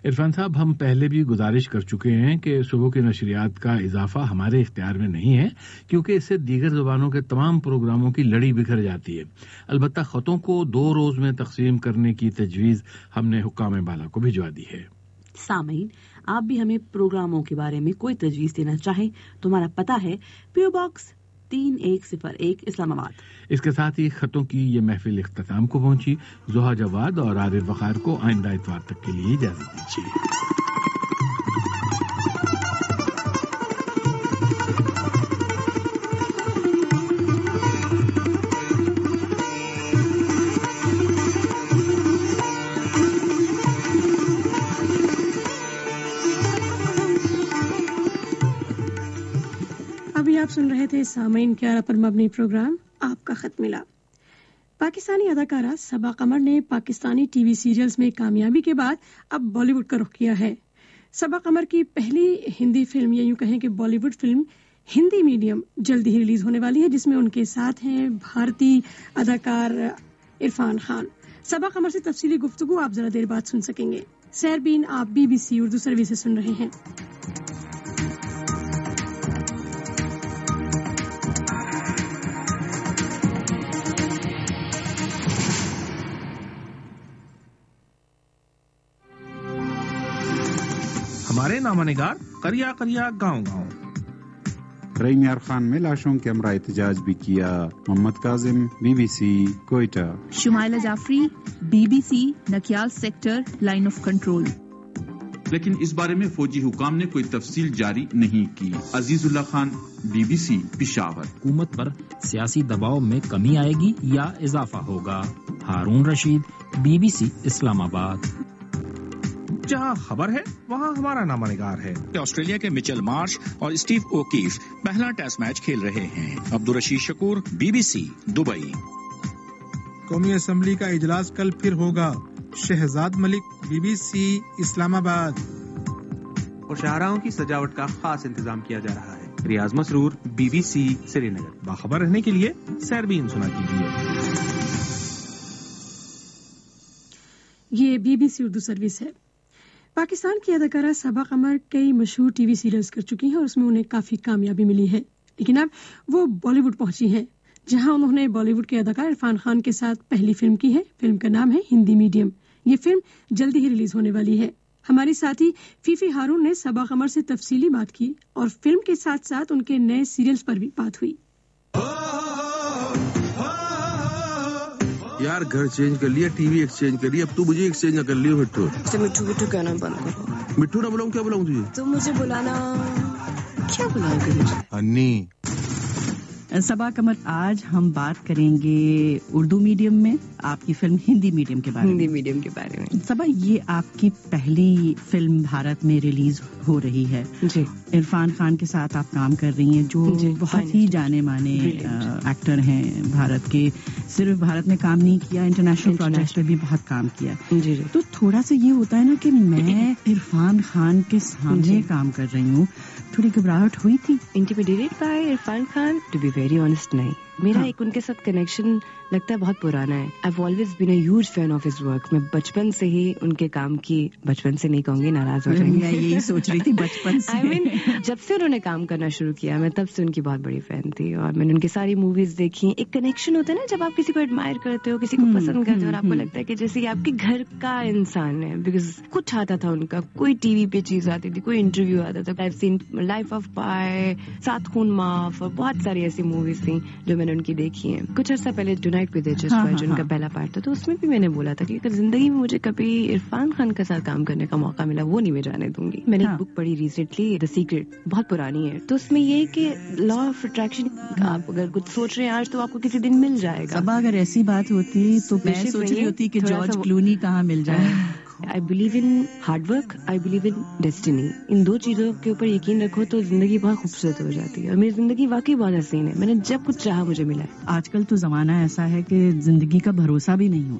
عرفان صاحب، ہم پہلے بھی گزارش کر چکے ہیں کہ صبح کی نشریات کا اضافہ ہمارے اختیار میں نہیں ہے، کیونکہ اس سے دیگر زبانوں کے تمام پروگراموں کی لڑی بکھر جاتی ہے۔ البتہ خطوں کو دو روز میں تقسیم کرنے کی تجویز ہم نے حکام بالا کو بھجوا دی ہے۔ سامعین، آپ بھی ہمیں پروگراموں کے بارے میں کوئی تجویز دینا چاہیں تو ہمارا پتہ ہے پیو باکس تین ایک صفر ایک اسلام آباد۔ اس کے ساتھ ہی خطوں کی یہ محفل اختتام کو پہنچی۔ زہا جواد اور عارف وقار کو آئندہ اتوار تک کے لیے اجازت دیجیے۔ ابھی آپ سن رہے تھے سامعین کیارہ پر مبنی پروگرام آپ کا خط ملا۔ پاکستانی اداکارہ صبا قمر نے پاکستانی ٹی وی سیریلز میں کامیابی کے بعد اب بالی ووڈ کا رخ کیا ہے۔ صبا قمر کی پہلی ہندی فلم، یا یوں کہیں کہ Bollywood film Hindi medium, جلدی ہی ریلیز ہونے والی ہے، جس میں ان کے ساتھ ہیں بھارتی اداکار عرفان خان۔ صبا قمر سے تفصیلی گفتگو آپ ذرا دیر بعد سن سکیں گے۔ سیربین، آپ B be C Urdu service سے سن رہے ہیں۔ ہمارے نامہ نگار کریا کریا گاؤں گاؤں۔ رئی میار خان میں لاشوں کے ہمراہ احتجاج بھی کیا۔ Muhammad Kazim, B be C Quetta. Shumaila Jafri, B be C Nakyal sector, line of control. لیکن اس بارے میں فوجی حکام نے کوئی تفصیل جاری نہیں کی۔ Azizullah Khan, BBC be سی پشاور۔ حکومت پر سیاسی دباؤ میں کمی آئے گی یا اضافہ ہوگا؟ ہارون رشید، بی بی سی اسلام آباد۔ جہاں خبر ہے وہاں ہمارا نامہ نگار ہے۔ آسٹریلیا کے مچل مارش اور اسٹیو اوکیف پہلا ٹیسٹ میچ کھیل رہے ہیں۔ عبدالرشید شکور، بی بی سی دبئی۔ قومی اسمبلی کا اجلاس کل پھر ہوگا۔ شہزاد ملک، بی بی سی اسلام آباد۔ اور شاہراہوں کی سجاوٹ کا خاص انتظام کیا جا رہا ہے۔ Riaz Masroor, be B C سری نگر۔ باخبر رہنے کے لیے سیربین سنا کیجیے۔ یہ B be C Urdu service ہے۔ پاکستان کی اداکارہ صبا قمر کئی مشہور ٹی وی سیریلز کر چکی ہیں اور اس میں انہیں کافی کامیابی ملی ہے، لیکن اب وہ بالی ووڈ پہنچی ہیں، جہاں انہوں نے بالی ووڈ کے اداکار عرفان خان کے ساتھ پہلی فلم کی ہے۔ فلم کا نام ہے ہندی میڈیم۔ یہ فلم جلدی ہی ریلیز ہونے والی ہے۔ ہماری ساتھی فیفی ہارون نے صبا قمر سے تفصیلی بات کی اور فلم کے ساتھ ساتھ ان کے نئے سیریلز پر بھی بات ہوئی۔ یار گھر چینج کر لیا، ٹی وی ایکسچینج کر لیا، اب تو مجھے ایکسچینج نہ کر لیو مٹھو۔ سے مٹھو مٹھو کہنا بند کرو۔ مٹھو نہ بلاؤں، کیا بلاؤں تجھے؟ تو مجھے بلانا کیا بلاؤ گے مجھے؟ انی۔ صبا قمر، آج ہم بات کریں گے اردو میڈیم میں آپ کی فلم ہندی میڈیم کے بارے میں۔ ہندی میڈیم کے بارے میں۔ صبا، یہ آپ کی پہلی فلم بھارت میں ریلیز ہو رہی ہے۔ جی۔ عرفان خان کے ساتھ آپ کام کر رہی ہیں، جو جی بہت ہی جانے مانے ایکٹر ہیں بھارت کے۔ صرف بھارت میں کام نہیں کیا، انٹرنیشنل پروجیکٹس پہ بھی بہت کام کیا۔ جی جی۔ تو تھوڑا سا یہ ہوتا ہے نا کہ میں عرفان خان کے سامنے کام کر رہی ہوں، تھوڑی گھبراہٹ ہوئی تھی؟ Intimidated by Irfan Khan? To be very honest نہیں، میرا ایک ان کے ساتھ کنیکشن لگتا ہے بہت پرانا ہے۔ I have always been a huge fan of his work. میں بچپن سے ہی ان کے کام کی، بچپن سے نہیں کہوں گی، ناراض ہو جائیں گے، میں یہی سوچ رہی تھی بچپن سے۔ آئی مین جب سے انہوں نے کام کرنا شروع کیا میں تب سے ان کی بہت بڑی فین تھی، اور میں نے ان کی ساری موویز دیکھی۔ ایک کنیکشن ہوتا ہے نا جب آپ کسی کو ایڈمائر کرتے ہو، کسی کو پسند کرتے ہو اور آپ کو لگتا ہے کہ جیسے آپ کے گھر کا انسان ہے، بیکاز کچھ آتا تھا ان کا، کوئی ٹی وی پہ چیز آتی تھی، کوئی انٹرویو آتا تھا۔ I have seen Life of Pi, Saat خون معاف، اور بہت ساری ایسی موویز تھیں جو میں نے ان کی دیکھی ہیں۔ کچھ عرصہ پہلے ٹونائٹ ود ایجز جو ان کا پہلا پارٹ تھا، تو اس میں بھی میں نے بولا تھا کہ اگر زندگی میں مجھے کبھی عرفان خان کے ساتھ کام کرنے کا موقع ملا، وہ نہیں میں جانے دوں گی۔ میں نے ایک بک پڑھی ریسنٹلی، دا سیکرٹ، بہت پرانی ہے، تو اس میں یہ کہ لا آف اٹریکشن، آپ اگر کچھ سوچ رہے ہیں آج تو آپ کو کسی دن مل جائے گا۔ اب اگر ایسی بات ہوتی تو میں سوچ رہی ہوتی کہ جارج کلونی کہاں مل جائے۔ I believe in hard work, I believe in destiny. ان دو چیزوں کے اوپر یقین رکھو تو زندگی بہت خوبصورت ہو جاتی ہے، اور میری زندگی واقعی بہت حسین ہے۔ میں نے جب کچھ چاہا مجھے ملا ہے۔ آج کل تو زمانہ ایسا ہے کہ زندگی کا بھروسہ بھی نہیں ہوتا۔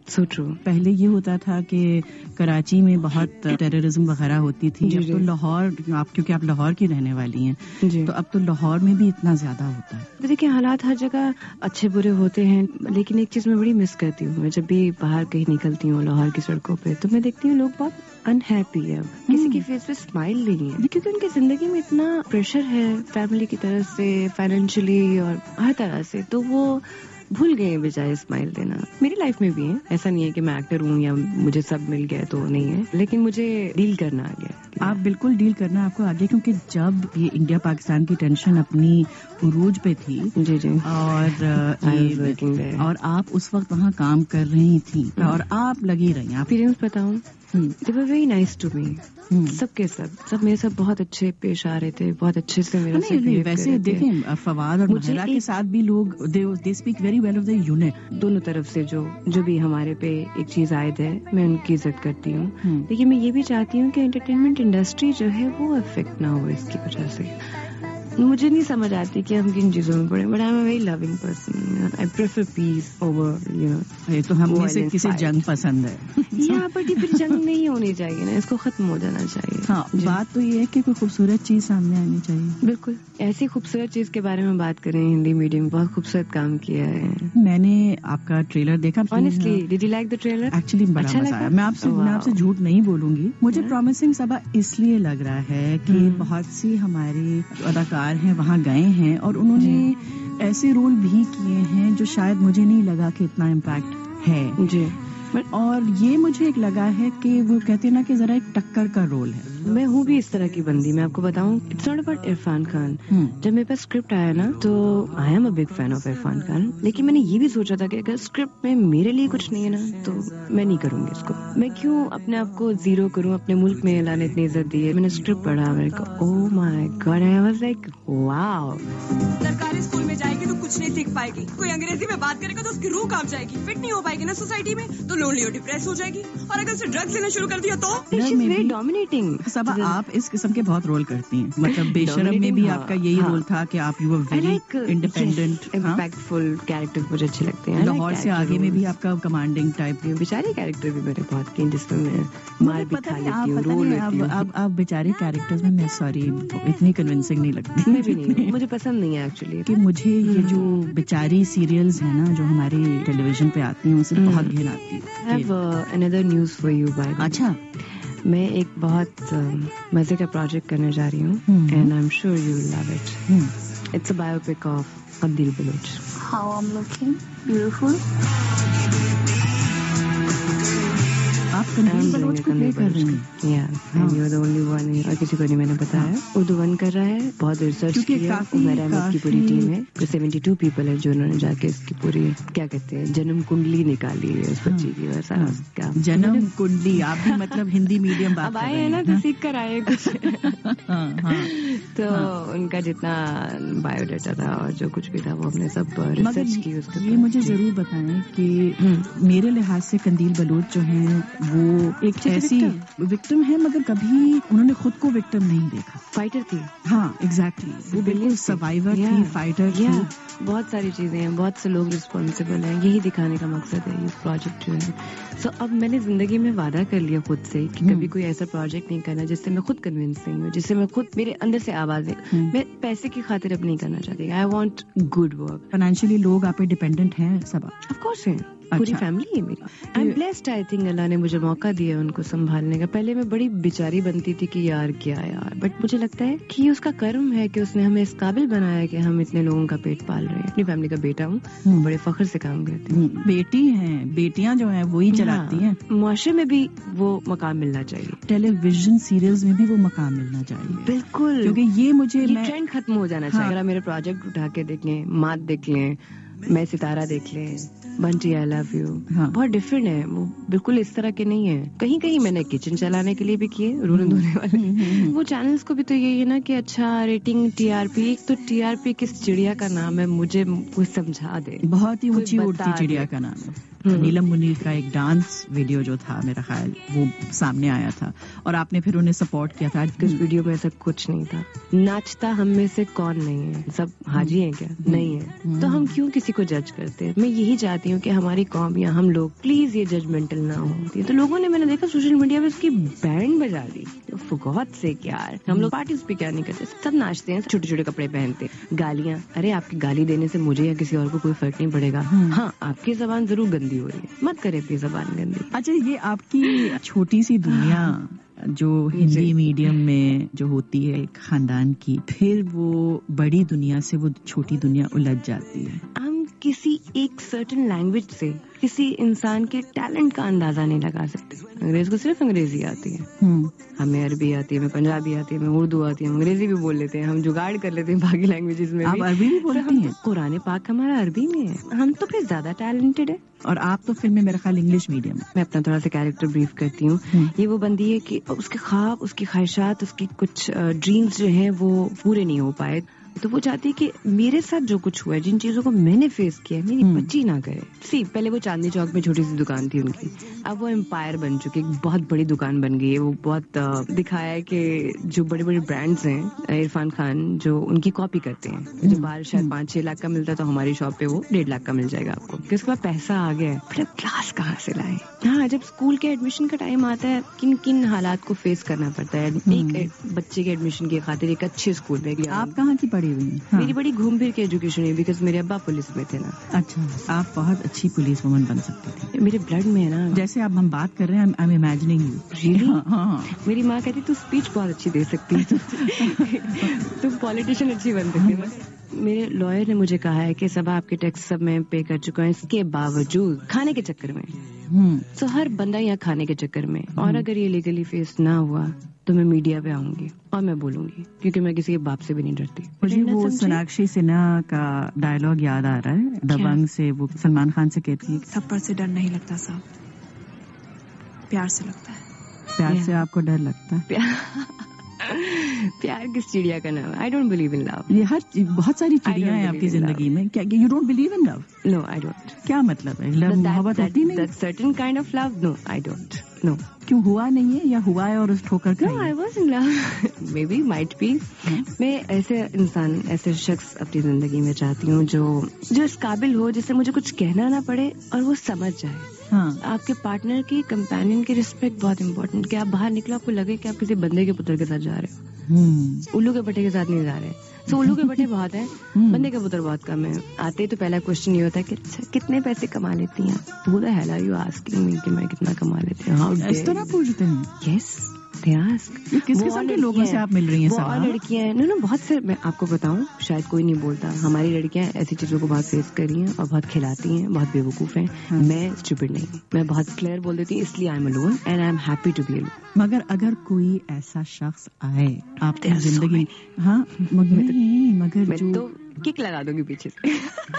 So true. پہلے یہ ہوتا تھا کہ کراچی میں بہت ٹیررزم وغیرہ ہوتی تھی. اب تو لاہور، آپ کیونکہ آپ لاہور کی رہنے والی ہیں، تو اب تو لاہور میں بھی اتنا زیادہ ہوتا ہے. دیکھیں حالات ہر جگہ اچھے برے ہوتے ہیں، لیکن ایک چیز میں بڑی مس کرتی ہوں. میں جب بھی باہر کہیں نکلتی ہوں لاہور کی سڑکوں پہ، تو میں دیکھتی ہوں لوگ بہت انہیپی ہے. کسی کی فیس پہ اسمائل نہیں ہے، کیونکہ ان کی زندگی میں اتنا پریشر ہے فیملی کی طرف سے، فائنینشلی اور ہر طرح سے، تو وہ بھول گئے ہیں بجائے اسمائل دینا. میری لائف میں بھی ہے، ایسا نہیں ہے کہ میں ایکٹر ہوں یا مجھے سب مل گیا تو نہیں ہے، لیکن مجھے ڈیل کرنا آ گیا. آپ بالکل ڈیل کرنا آپ کو آ گیا، کیونکہ جب یہ انڈیا پاکستان کی ٹینشن اپنی عروج پہ تھی، جی جی اور اور آپ اس وقت وہاں کام کر رہی تھیں اور آپ لگی رہی. ایکسپیرینس بتاؤں، they were very nice to me. سب کے سب سب میرے ساتھ بہت اچھے پیش آ رہے تھے، بہت اچھے سے میرے سے. ویسے دیکھیں فواد اور مہرا کے ساتھ بھی لوگ they speak very well of the unit. دونوں طرف سے جو جو بھی ہمارے پہ ایک چیز عائد ہے، میں ان کی عزت کرتی ہوں. لیکن میں یہ بھی چاہتی ہوں کہ انٹرٹینمنٹ انڈسٹری جو ہے وہ افیکٹ نہ ہو اس کی وجہ سے. مجھے نہیں سمجھ آتی کہ ہم کن چیزوں میں پڑے، but I am a very loving person. I prefer peace over you know. یہ تو ہم میں سے کسی جنگ پسند ہے. یہاں پر پھر جنگ نہیں ہونی چاہیے نا، اس کو ختم ہو جانا چاہیے. ہاں بات تو یہ ہے کہ کوئی خوبصورت چیز سامنے آنی چاہیے. بالکل ایسی خوبصورت چیز کے بارے میں بات کریں. ہندی میڈیم بہت خوبصورت کام کیا ہے. میں نے آپ کا ٹریلر دیکھا. Honestly did you like the trailer? Actually بڑا مزہ آیا. میں آپ سے میں آپ سے جھوٹ نہیں بولوں گی، مجھے پرومسنگ سبا اس لیے لگ رہا ہے کہ بہت سی ہماری اداکار ہیں وہاں گئے ہیں اور انہوں نے ایسے رول بھی کیے ہیں جو شاید مجھے نہیں لگا کہ اتنا امپیکٹ ہے. جی اور یہ مجھے ایک لگا ہے کہ وہ کہتے ہیں نا کہ ذرا ایک ٹکر کا رول ہے. میں ہوں بھی اس طرح کی بندی. میں آپ کو بتاؤں، it's not about Irfan Khan. جب میرے پاس اسکرپٹ آیا نا تو I am a big fan of Irfan Khan, لیکن میں نے یہ بھی سوچا تھا کہ اگر اسکرپٹ میں میرے لیے کچھ نہیں ہے نا تو میں نہیں کروں گی اس کو. میں کیوں اپنے آپ کو زیرو کروں؟ اپنے ملک میں اللہ نے اتنی عزت دی ہے. میں نے اسکرپٹ پڑھا، میں نے کہا oh my god, I was like wow. سرکاری اسکول میں جائے گی تو کچھ نہیں سیکھ پائے گی. کوئی انگریزی میں بات کرے گا تو اس کی روح کانپ جائے گی، فٹ نہیں ہو پائے گی نا سوسائٹی میں، تو لونلی اور ڈپریس ہو جائے گی. اور اگر اسے ڈرگس لینا شروع کر دیا تو ڈومینیٹنگ. سب آپ اس قسم کے بہت رول کرتی ہیں. مطلب بے شرم میں بھی آپ کا یہی رول تھا کہ آپ you are very independent impactful character مجھے اچھے لگتے ہیں. لاہور سے آگے میں بھی آپ کا کمانڈنگ ٹائپ کے بیچارے کیریکٹر بھی میرے بہت کیے جس میں میں مار بھی کھا لیتی ہوں، رول لیتی ہوں. اب آپ بیچارے کیریکٹرز میں میں سوری اتنی کنونسنگ نہیں لگتی. میں بھی نہیں، مجھے پسند نہیں ہے ایکچولی. کہ مجھے یہ جو بیچاری سیریلز ہیں نا جو ہماری ٹیلی ویژن پہ آتی ہیں، اسے بہت گھن آتی ہے. I have uh, another news for you by the way. اچھا، میں ایک بہت مزے کا پروجیکٹ کرنے جا رہی ہوں and I'm sure you will love it. It's a biopic of Qandil Baloch. How I'm looking? Beautiful. آپ قندیل بلوچ کو پلے کر رہے ہیں. Yeah, and you're the only one. اور کسی کو نہیں میں نے بتایا. اردو ون کر رہا ہے، بہت ریسرچ کیا. عمیر احمد کی پوری ٹیم ہے، جو سیونٹی ٹو پیپل ہے جو انہوں نے جا کے اس کی پوری کیا کہتے ہیں جنم کنڈلی نکالی ہے اس بچی کی. ویسا جنم کنڈلی. آپ بھی مطلب ہندی میڈیم بات اب آئے ہیں نا تو سیکھ کر آئے کچھ. تو ان کا جتنا بایو ڈیٹا تھا اور جو کچھ بھی تھا وہ ہم نے سب ریسرچ کی. اس یہ مجھے ضرور بتائیں کہ میرے لحاظ سے قندیل بلوچ جو ہیں وہ ایک ایسی وکٹم ہے، مگر کبھی انہوں نے خود کو وکٹم نہیں دیکھا. فائٹر تھی. ہاں ایگزیکٹلی، وہ بالکل سروائیور تھی، فائٹر تھی. بہت ساری چیزیں ہیں، بہت سے لوگ رسپانسبل ہیں. یہی دکھانے کا مقصد ہے یہ پروجیکٹ جو ہے. سو اب میں نے زندگی میں وعدہ کر لیا خود سے کہ کبھی کوئی ایسا پروجیکٹ نہیں کرنا جس سے میں خود کنوینس نہیں ہوں، جس سے میں خود میرے اندر سے آواز ہے. میں پیسے کی خاطر اب نہیں کرنا چاہتی. I want good work. Financially لوگ آپ پہ ڈیپینڈنٹ ہیں سب؟ آف کورس ہیں، پوری فیملی ہے میری. I am blessed. I think اللہ نے مجھے موقع دیا ان کو سنبھالنے کا. پہلے میں بڑی بیچاری بنتی تھی کہ یار کیا یار، بٹ مجھے لگتا ہے کہ یہ اس کا کرم ہے کہ اس نے ہمیں اس قابل بنایا کہ ہم اتنے لوگوں کا پیٹ پال رہے ہیں. اپنی فیملی کا بیٹا ہوں، بڑے فخر سے کام کرتے ہیں. بیٹی ہیں، بیٹیاں جو ہیں وہی چلاتی ہیں. معاشرے میں بھی وہ مقام ملنا چاہیے، ٹیلی ویژن سیریلز میں بھی وہ مقام ملنا چاہیے. بالکل، کیونکہ یہ مجھے ٹرینڈ ختم ہو جانا چاہیے. اگر آپ میرے پروجیکٹ اٹھا کے دیکھ لیں، مات دیکھ لیں، میں ستارہ دیکھ لیں، بنٹی آئی لو یو، بہت ڈفرینٹ ہے. وہ بالکل اس طرح کے نہیں ہے. کہیں کہیں میں نے کچن چلانے کے لیے بھی کیے، رول دھونے والے. وہ چینلز کو بھی تو یہی ہے نا کہ اچھا ریٹنگ، ٹی آر پی. ایک تو ٹی آر پی کس چڑیا کا نام ہے مجھے کوئی سمجھا دے. بہت ہی اونچی اڑتی چڑیا کا نام ہے. नीलम मुनीर का एक डांस वीडियो जो था मेरा ख्याल वो सामने आया था और आपने फिर उन्हें सपोर्ट किया था। इस वीडियो में ऐसा कुछ नहीं था। नाचता हम में से कौन नहीं है, सब हाजी हैं क्या? नहीं है, तो हम क्यों किसी को जज करते हैं? मैं यही चाहती हूँ कि हमारी कौम या हम लोग प्लीज ये जजमेंटल ना हो। तो लोगों ने, मैंने देखा सोशल मीडिया पे उसकी बैंड बजा दी। फॉर गॉड सेक यार, हम लोग पार्टीज पे क्या नहीं करते, सब नाचते हैं, छोटे छोटे कपड़े पहनते, गालियाँ। अरे आपकी गाली देने से मुझे या किसी और को कोई फर्क नहीं पड़ेगा। हाँ, आपकी जबान जरूर गंदी हो रही है, मत करे अपनी जबान गंदी। अच्छा, ये आपकी छोटी सी दुनिया जो हिंदी मीडियम में जो होती है एक खानदान की, फिर वो बड़ी दुनिया से वो छोटी दुनिया उलझ जाती है। हम किसी एक सर्टेन लैंग्वेज से किसी इंसान के टैलेंट का अंदाजा नहीं लगा सकते। अंग्रेज को सिर्फ अंग्रेजी आती है, हमें अरबी आती है, हमें पंजाबी आती है, हमें उर्दू आती है, अंग्रेजी भी बोल लेते हैं, हम जुगाड़ कर लेते हैं बाकी लैंग्वेजेस में। आप अरबी भी बोलती हैं? कुरान पाक हमारा अरबी में है, हम तो फिर ज्यादा टैलेंटेड है। और आप तो फिल्म में मेरा ख्याल इंग्लिश मीडियम। मैं अपना थोड़ा सा कैरेक्टर ब्रीफ करती हूँ। ये वो बंदी है कि उसके ख्वाब, उसकी ख्वाहिशात, उसकी कुछ ड्रीम्स जो हैं वो पूरे नहीं हो पाए, तो वो चाहती है कि मेरे साथ जो कुछ हुआ है, जिन चीजों को मैंने फेस किया है, मेरी बच्ची ना करे। सी पहले वो चांदनी चौक में छोटी सी दुकान थी उनकी, अब वो एम्पायर बन चुकी है, बहुत बड़ी दुकान बन गई है। वो बहुत दिखाया है कि जो बड़े बड़े ब्रांड्स हैं, इरफान खान जो उनकी कॉपी करते हैं, जो बाहर शायद पाँच छह लाख का मिलता है तो हमारी शॉप पे वो डेढ़ लाख का मिल जाएगा आपको, क्योंकि उसके बाद पैसा आ गया है। फिर अब क्लास कहाँ से लाए? हाँ, जब स्कूल के एडमिशन का टाइम आता है, किन किन हालात को फेस करना पड़ता है एक बच्चे के एडमिशन की खातिर एक अच्छे स्कूल में। आप कहाँ की पढ़ी हुई हैं? मेरी बड़ी घूम फिर के एजुकेशन है, बिकॉज मेरे अब्बा पुलिस में थे ना। अच्छा, आप बहुत अच्छी पुलिस वुमन बन सकती थी। मेरे ब्लड में है ना। जैसे अब हम बात कर रहे हैं, I am imagining you. Really? हाँ। मेरी माँ कहती तू स्पीच बहुत अच्छी दे सकती है, तू पॉलिटिशियन अच्छी बन सकती है। मेरे लॉयर ने मुझे कहा है कि सब आपके टैक्स सब मैं पे कर चुका हूँ, इसके बावजूद खाने के चक्कर में। सो so, हर बंदा यहाँ खाने के चक्कर में, और अगर ये लीगली फेस ना हुआ तो मैं मीडिया पे आऊंगी और मैं बोलूंगी, क्योंकि मैं किसी के बाप से भी नहीं डरती। मुझे वो सोनाक्षी सिन्हा का डायलॉग याद आ रहा है, दबंग से, वो सलमान खान से कहती है, थप्पड़ से डर नहीं लगता साहब, प्यार से लगता है। प्यार से आपको डर लगता है? प्यार किस चिड़िया का नाम? I don't believe in love. ये हर बहुत सारी चिड़िया हैं आपकी जिंदगी में। क्या you don't believe in love? No, I don't. क्या मतलब है? लव मोहब्बत होती नहीं? That certain kind of love, no I don't. No. क्यों, हुआ नहीं है या हुआ है और उस ठोकर खाई? No, I was in love, maybe, might be. मैं ऐसे इंसान, ऐसे शख्स अपनी जिंदगी में चाहती हूँ जो जो इस काबिल हो, जिससे मुझे कुछ कहना ना पड़े और वो समझ जाए। हाँ। आपके पार्टनर की, कंपेनियन की रिस्पेक्ट बहुत इंपॉर्टेंट। कि आप बाहर निकलो, आपको लगे कि आप किसी बंदे के पुत्र के साथ जा रहे हो, उल्लू के बट्टे के साथ नहीं जा रहे। सो उल्लू के बट्टे बहुत हैं, बंदे के पुत्र बहुत कम है। आते तो पहला क्वेश्चन ये होता है कि कितने पैसे कमा लेती हैं? Who the hell are you asking me कि मैं कितना कमा लेती हूँ? इस तरह पूछते हैं? Yes, they ask. किस किस्म के लोगों से आप मिल रही हैं? वो और लड़कियां हैं, नो नो बहुत से, मैं आपको बताऊं, शायद कोई नहीं बोलता, हमारी लड़कियां ऐसी चीजों को बहुत फेस कर रही हैं और बहुत खिलाती हैं, बहुत बेवकूफ हैं। हाँ। मैं स्टूपिड नहीं, मैं बहुत क्लियर बोल देती हूँ, इसलिए I am alone and I am happy to be alone. मगर अगर कोई ऐसा शख्स आए आपकी जिंदगी, हाँ मगर नहीं, मगर मैं तो किक लगा दूंगी पीछे से।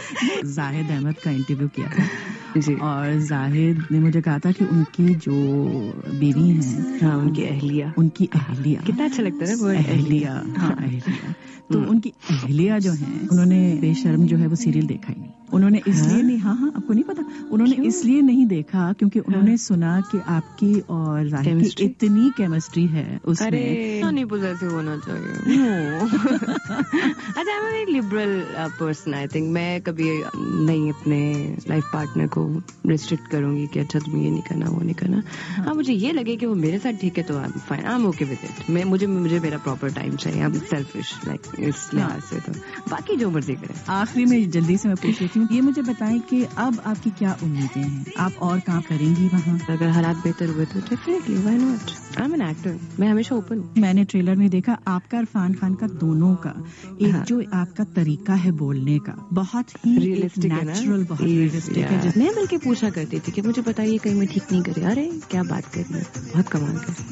जाहिद अहमद का इंटरव्यू किया था जी, और जाहिद ने मुझे कहा था कि उनकी जो बीवी हैं, हाँ, उनकी अहलिया, उनकी अहलिया, कितना अच्छा लगता है ना वो अहलिया। हाँ, अहलिया। तो उनकी अहलिया जो हैं, उन्होंने बेशर्म जो है वो सीरियल देखा ही नहीं। उन्होंने इसलिए नहीं, हाँ हाँ आपको नहीं पता, उन्होंने इसलिए नहीं देखा क्योंकि उन्होंने सुना कि आपकी और जाहिद की इतनी केमिस्ट्री है उसमें। अरे नहीं पॉजिटिव होना चाहिए। अच्छा, I am very liberal person, I think. मैं कभी नहीं अपने लाइफ पार्टनर को रिस्ट्रिक्ट करूंगी कि अच्छा तुम ये नहीं करना, वो नहीं करना। हाँ, मुझे ये लगे कि वो मेरे साथ ठीक है तो I am fine, I am okay with it. मैं मुझे मुझे मेरा प्रॉपर टाइम चाहिए। आई एम सेल्फिश लाइक इस लिहाज से, तो बाकी जो मर्जी करें। आखिरी में जल्दी से मैं पूछ लेती हूँ, ये मुझे बताएं कि अब आपकी क्या उम्मीदें हैं? आप और काम करेंगी वहाँ? अगर हालात बेहतर हुए तो definitely, why not. I am an actor, मैं हमेशा ओपन हूँ। मैंने ट्रेलर में देखा आपका इरफान खान का, दोनों का एक हाँ। जो आपका तरीका है बोलने का, बहुत ही रियलिस्टिक है, नेचुरल, बहुत रियलिस्टिक है। मैं बल्कि पूछा करती थी कि मुझे बताइए कहीं मैं ठीक नहीं करे। अरे क्या बात कर रही है, बहुत कमाल कर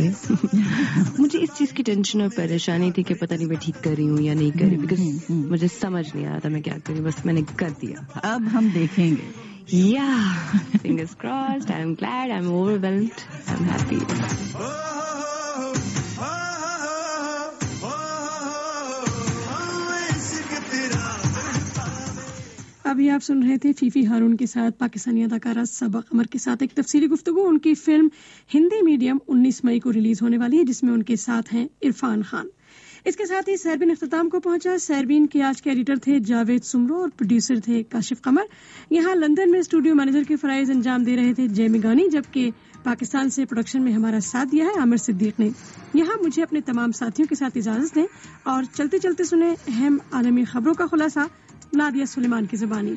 करे। मुझे इस चीज की टेंशन और परेशानी थी कि पता नहीं मैं ठीक कर रही हूँ या नहीं कर रही, बिकॉज मुझे समझ नहीं आ रहा था मैं क्या करूँ, बस मैंने कर दिया। अब हम देखेंगे। Yeah, fingers crossed. I'm glad. I'm overwhelmed. I'm happy. अब ابھی آپ سن رہے تھے فیفی ہارون کے ساتھ پاکستانی اداکارہ سبا قمر کے ساتھ ایک تفصیلی گفتگو. ان کی فلم ہندی میڈیم انیس مئی کو ریلیز ہونے والی ہے جس میں ان کے ساتھ ہیں عرفان خان. اس کے ساتھ ہی سیربین اختتام کو پہنچا. سیربین کے آج کے ایڈیٹر تھے جاوید سمرو اور پروڈیوسر تھے کاشف قمر. یہاں لندن میں اسٹوڈیو مینیجر کے فرائض انجام دے رہے تھے جے میگانی، جبکہ پاکستان سے پروڈکشن میں ہمارا ساتھ دیا ہے عامر صدیق نے. یہاں مجھے اپنے تمام ساتھیوں کے ساتھ اجازت دیں اور چلتے چلتے سنیں اہم عالمی خبروں کا خلاصہ نادیہ سلیمان کی زبانی.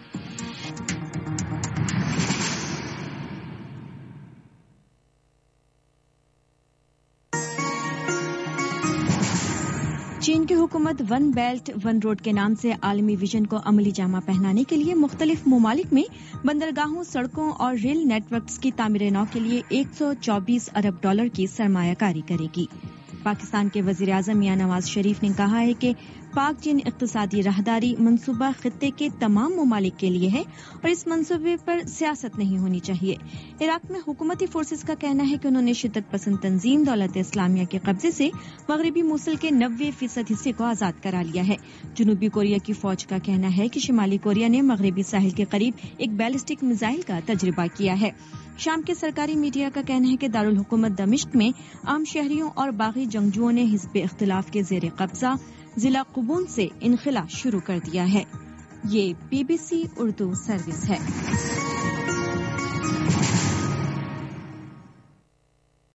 چین کی حکومت ون بیلٹ ون روڈ کے نام سے عالمی ویژن کو عملی جامہ پہنانے کے لیے مختلف ممالک میں بندرگاہوں، سڑکوں اور ریل نیٹ ورکس کی تعمیر نو کے لیے ایک سو چوبیس ارب ڈالر کی سرمایہ کاری کرے گی. پاکستان کے وزیر اعظم میاں نواز شریف نے کہا ہے کہ پاک چین اقتصادی راہداری منصوبہ خطے کے تمام ممالک کے لیے ہے اور اس منصوبے پر سیاست نہیں ہونی چاہیے. عراق میں حکومتی فورسز کا کہنا ہے کہ انہوں نے شدت پسند تنظیم دولت اسلامیہ کے قبضے سے مغربی موصل کے نوے فیصد حصے کو آزاد کرا لیا ہے. جنوبی کوریا کی فوج کا کہنا ہے کہ شمالی کوریا نے مغربی ساحل کے قریب ایک بیلسٹک میزائل کا تجربہ کیا ہے. شام کے سرکاری میڈیا کا کہنا ہے کہ دارالحکومت دمشق میں عام شہریوں اور باغی جنگجوؤں نے حزب اختلاف کے زیر قبضہ ضلع قبون سے انخلا شروع کر دیا ہے. یہ B be C Urdu service ہے.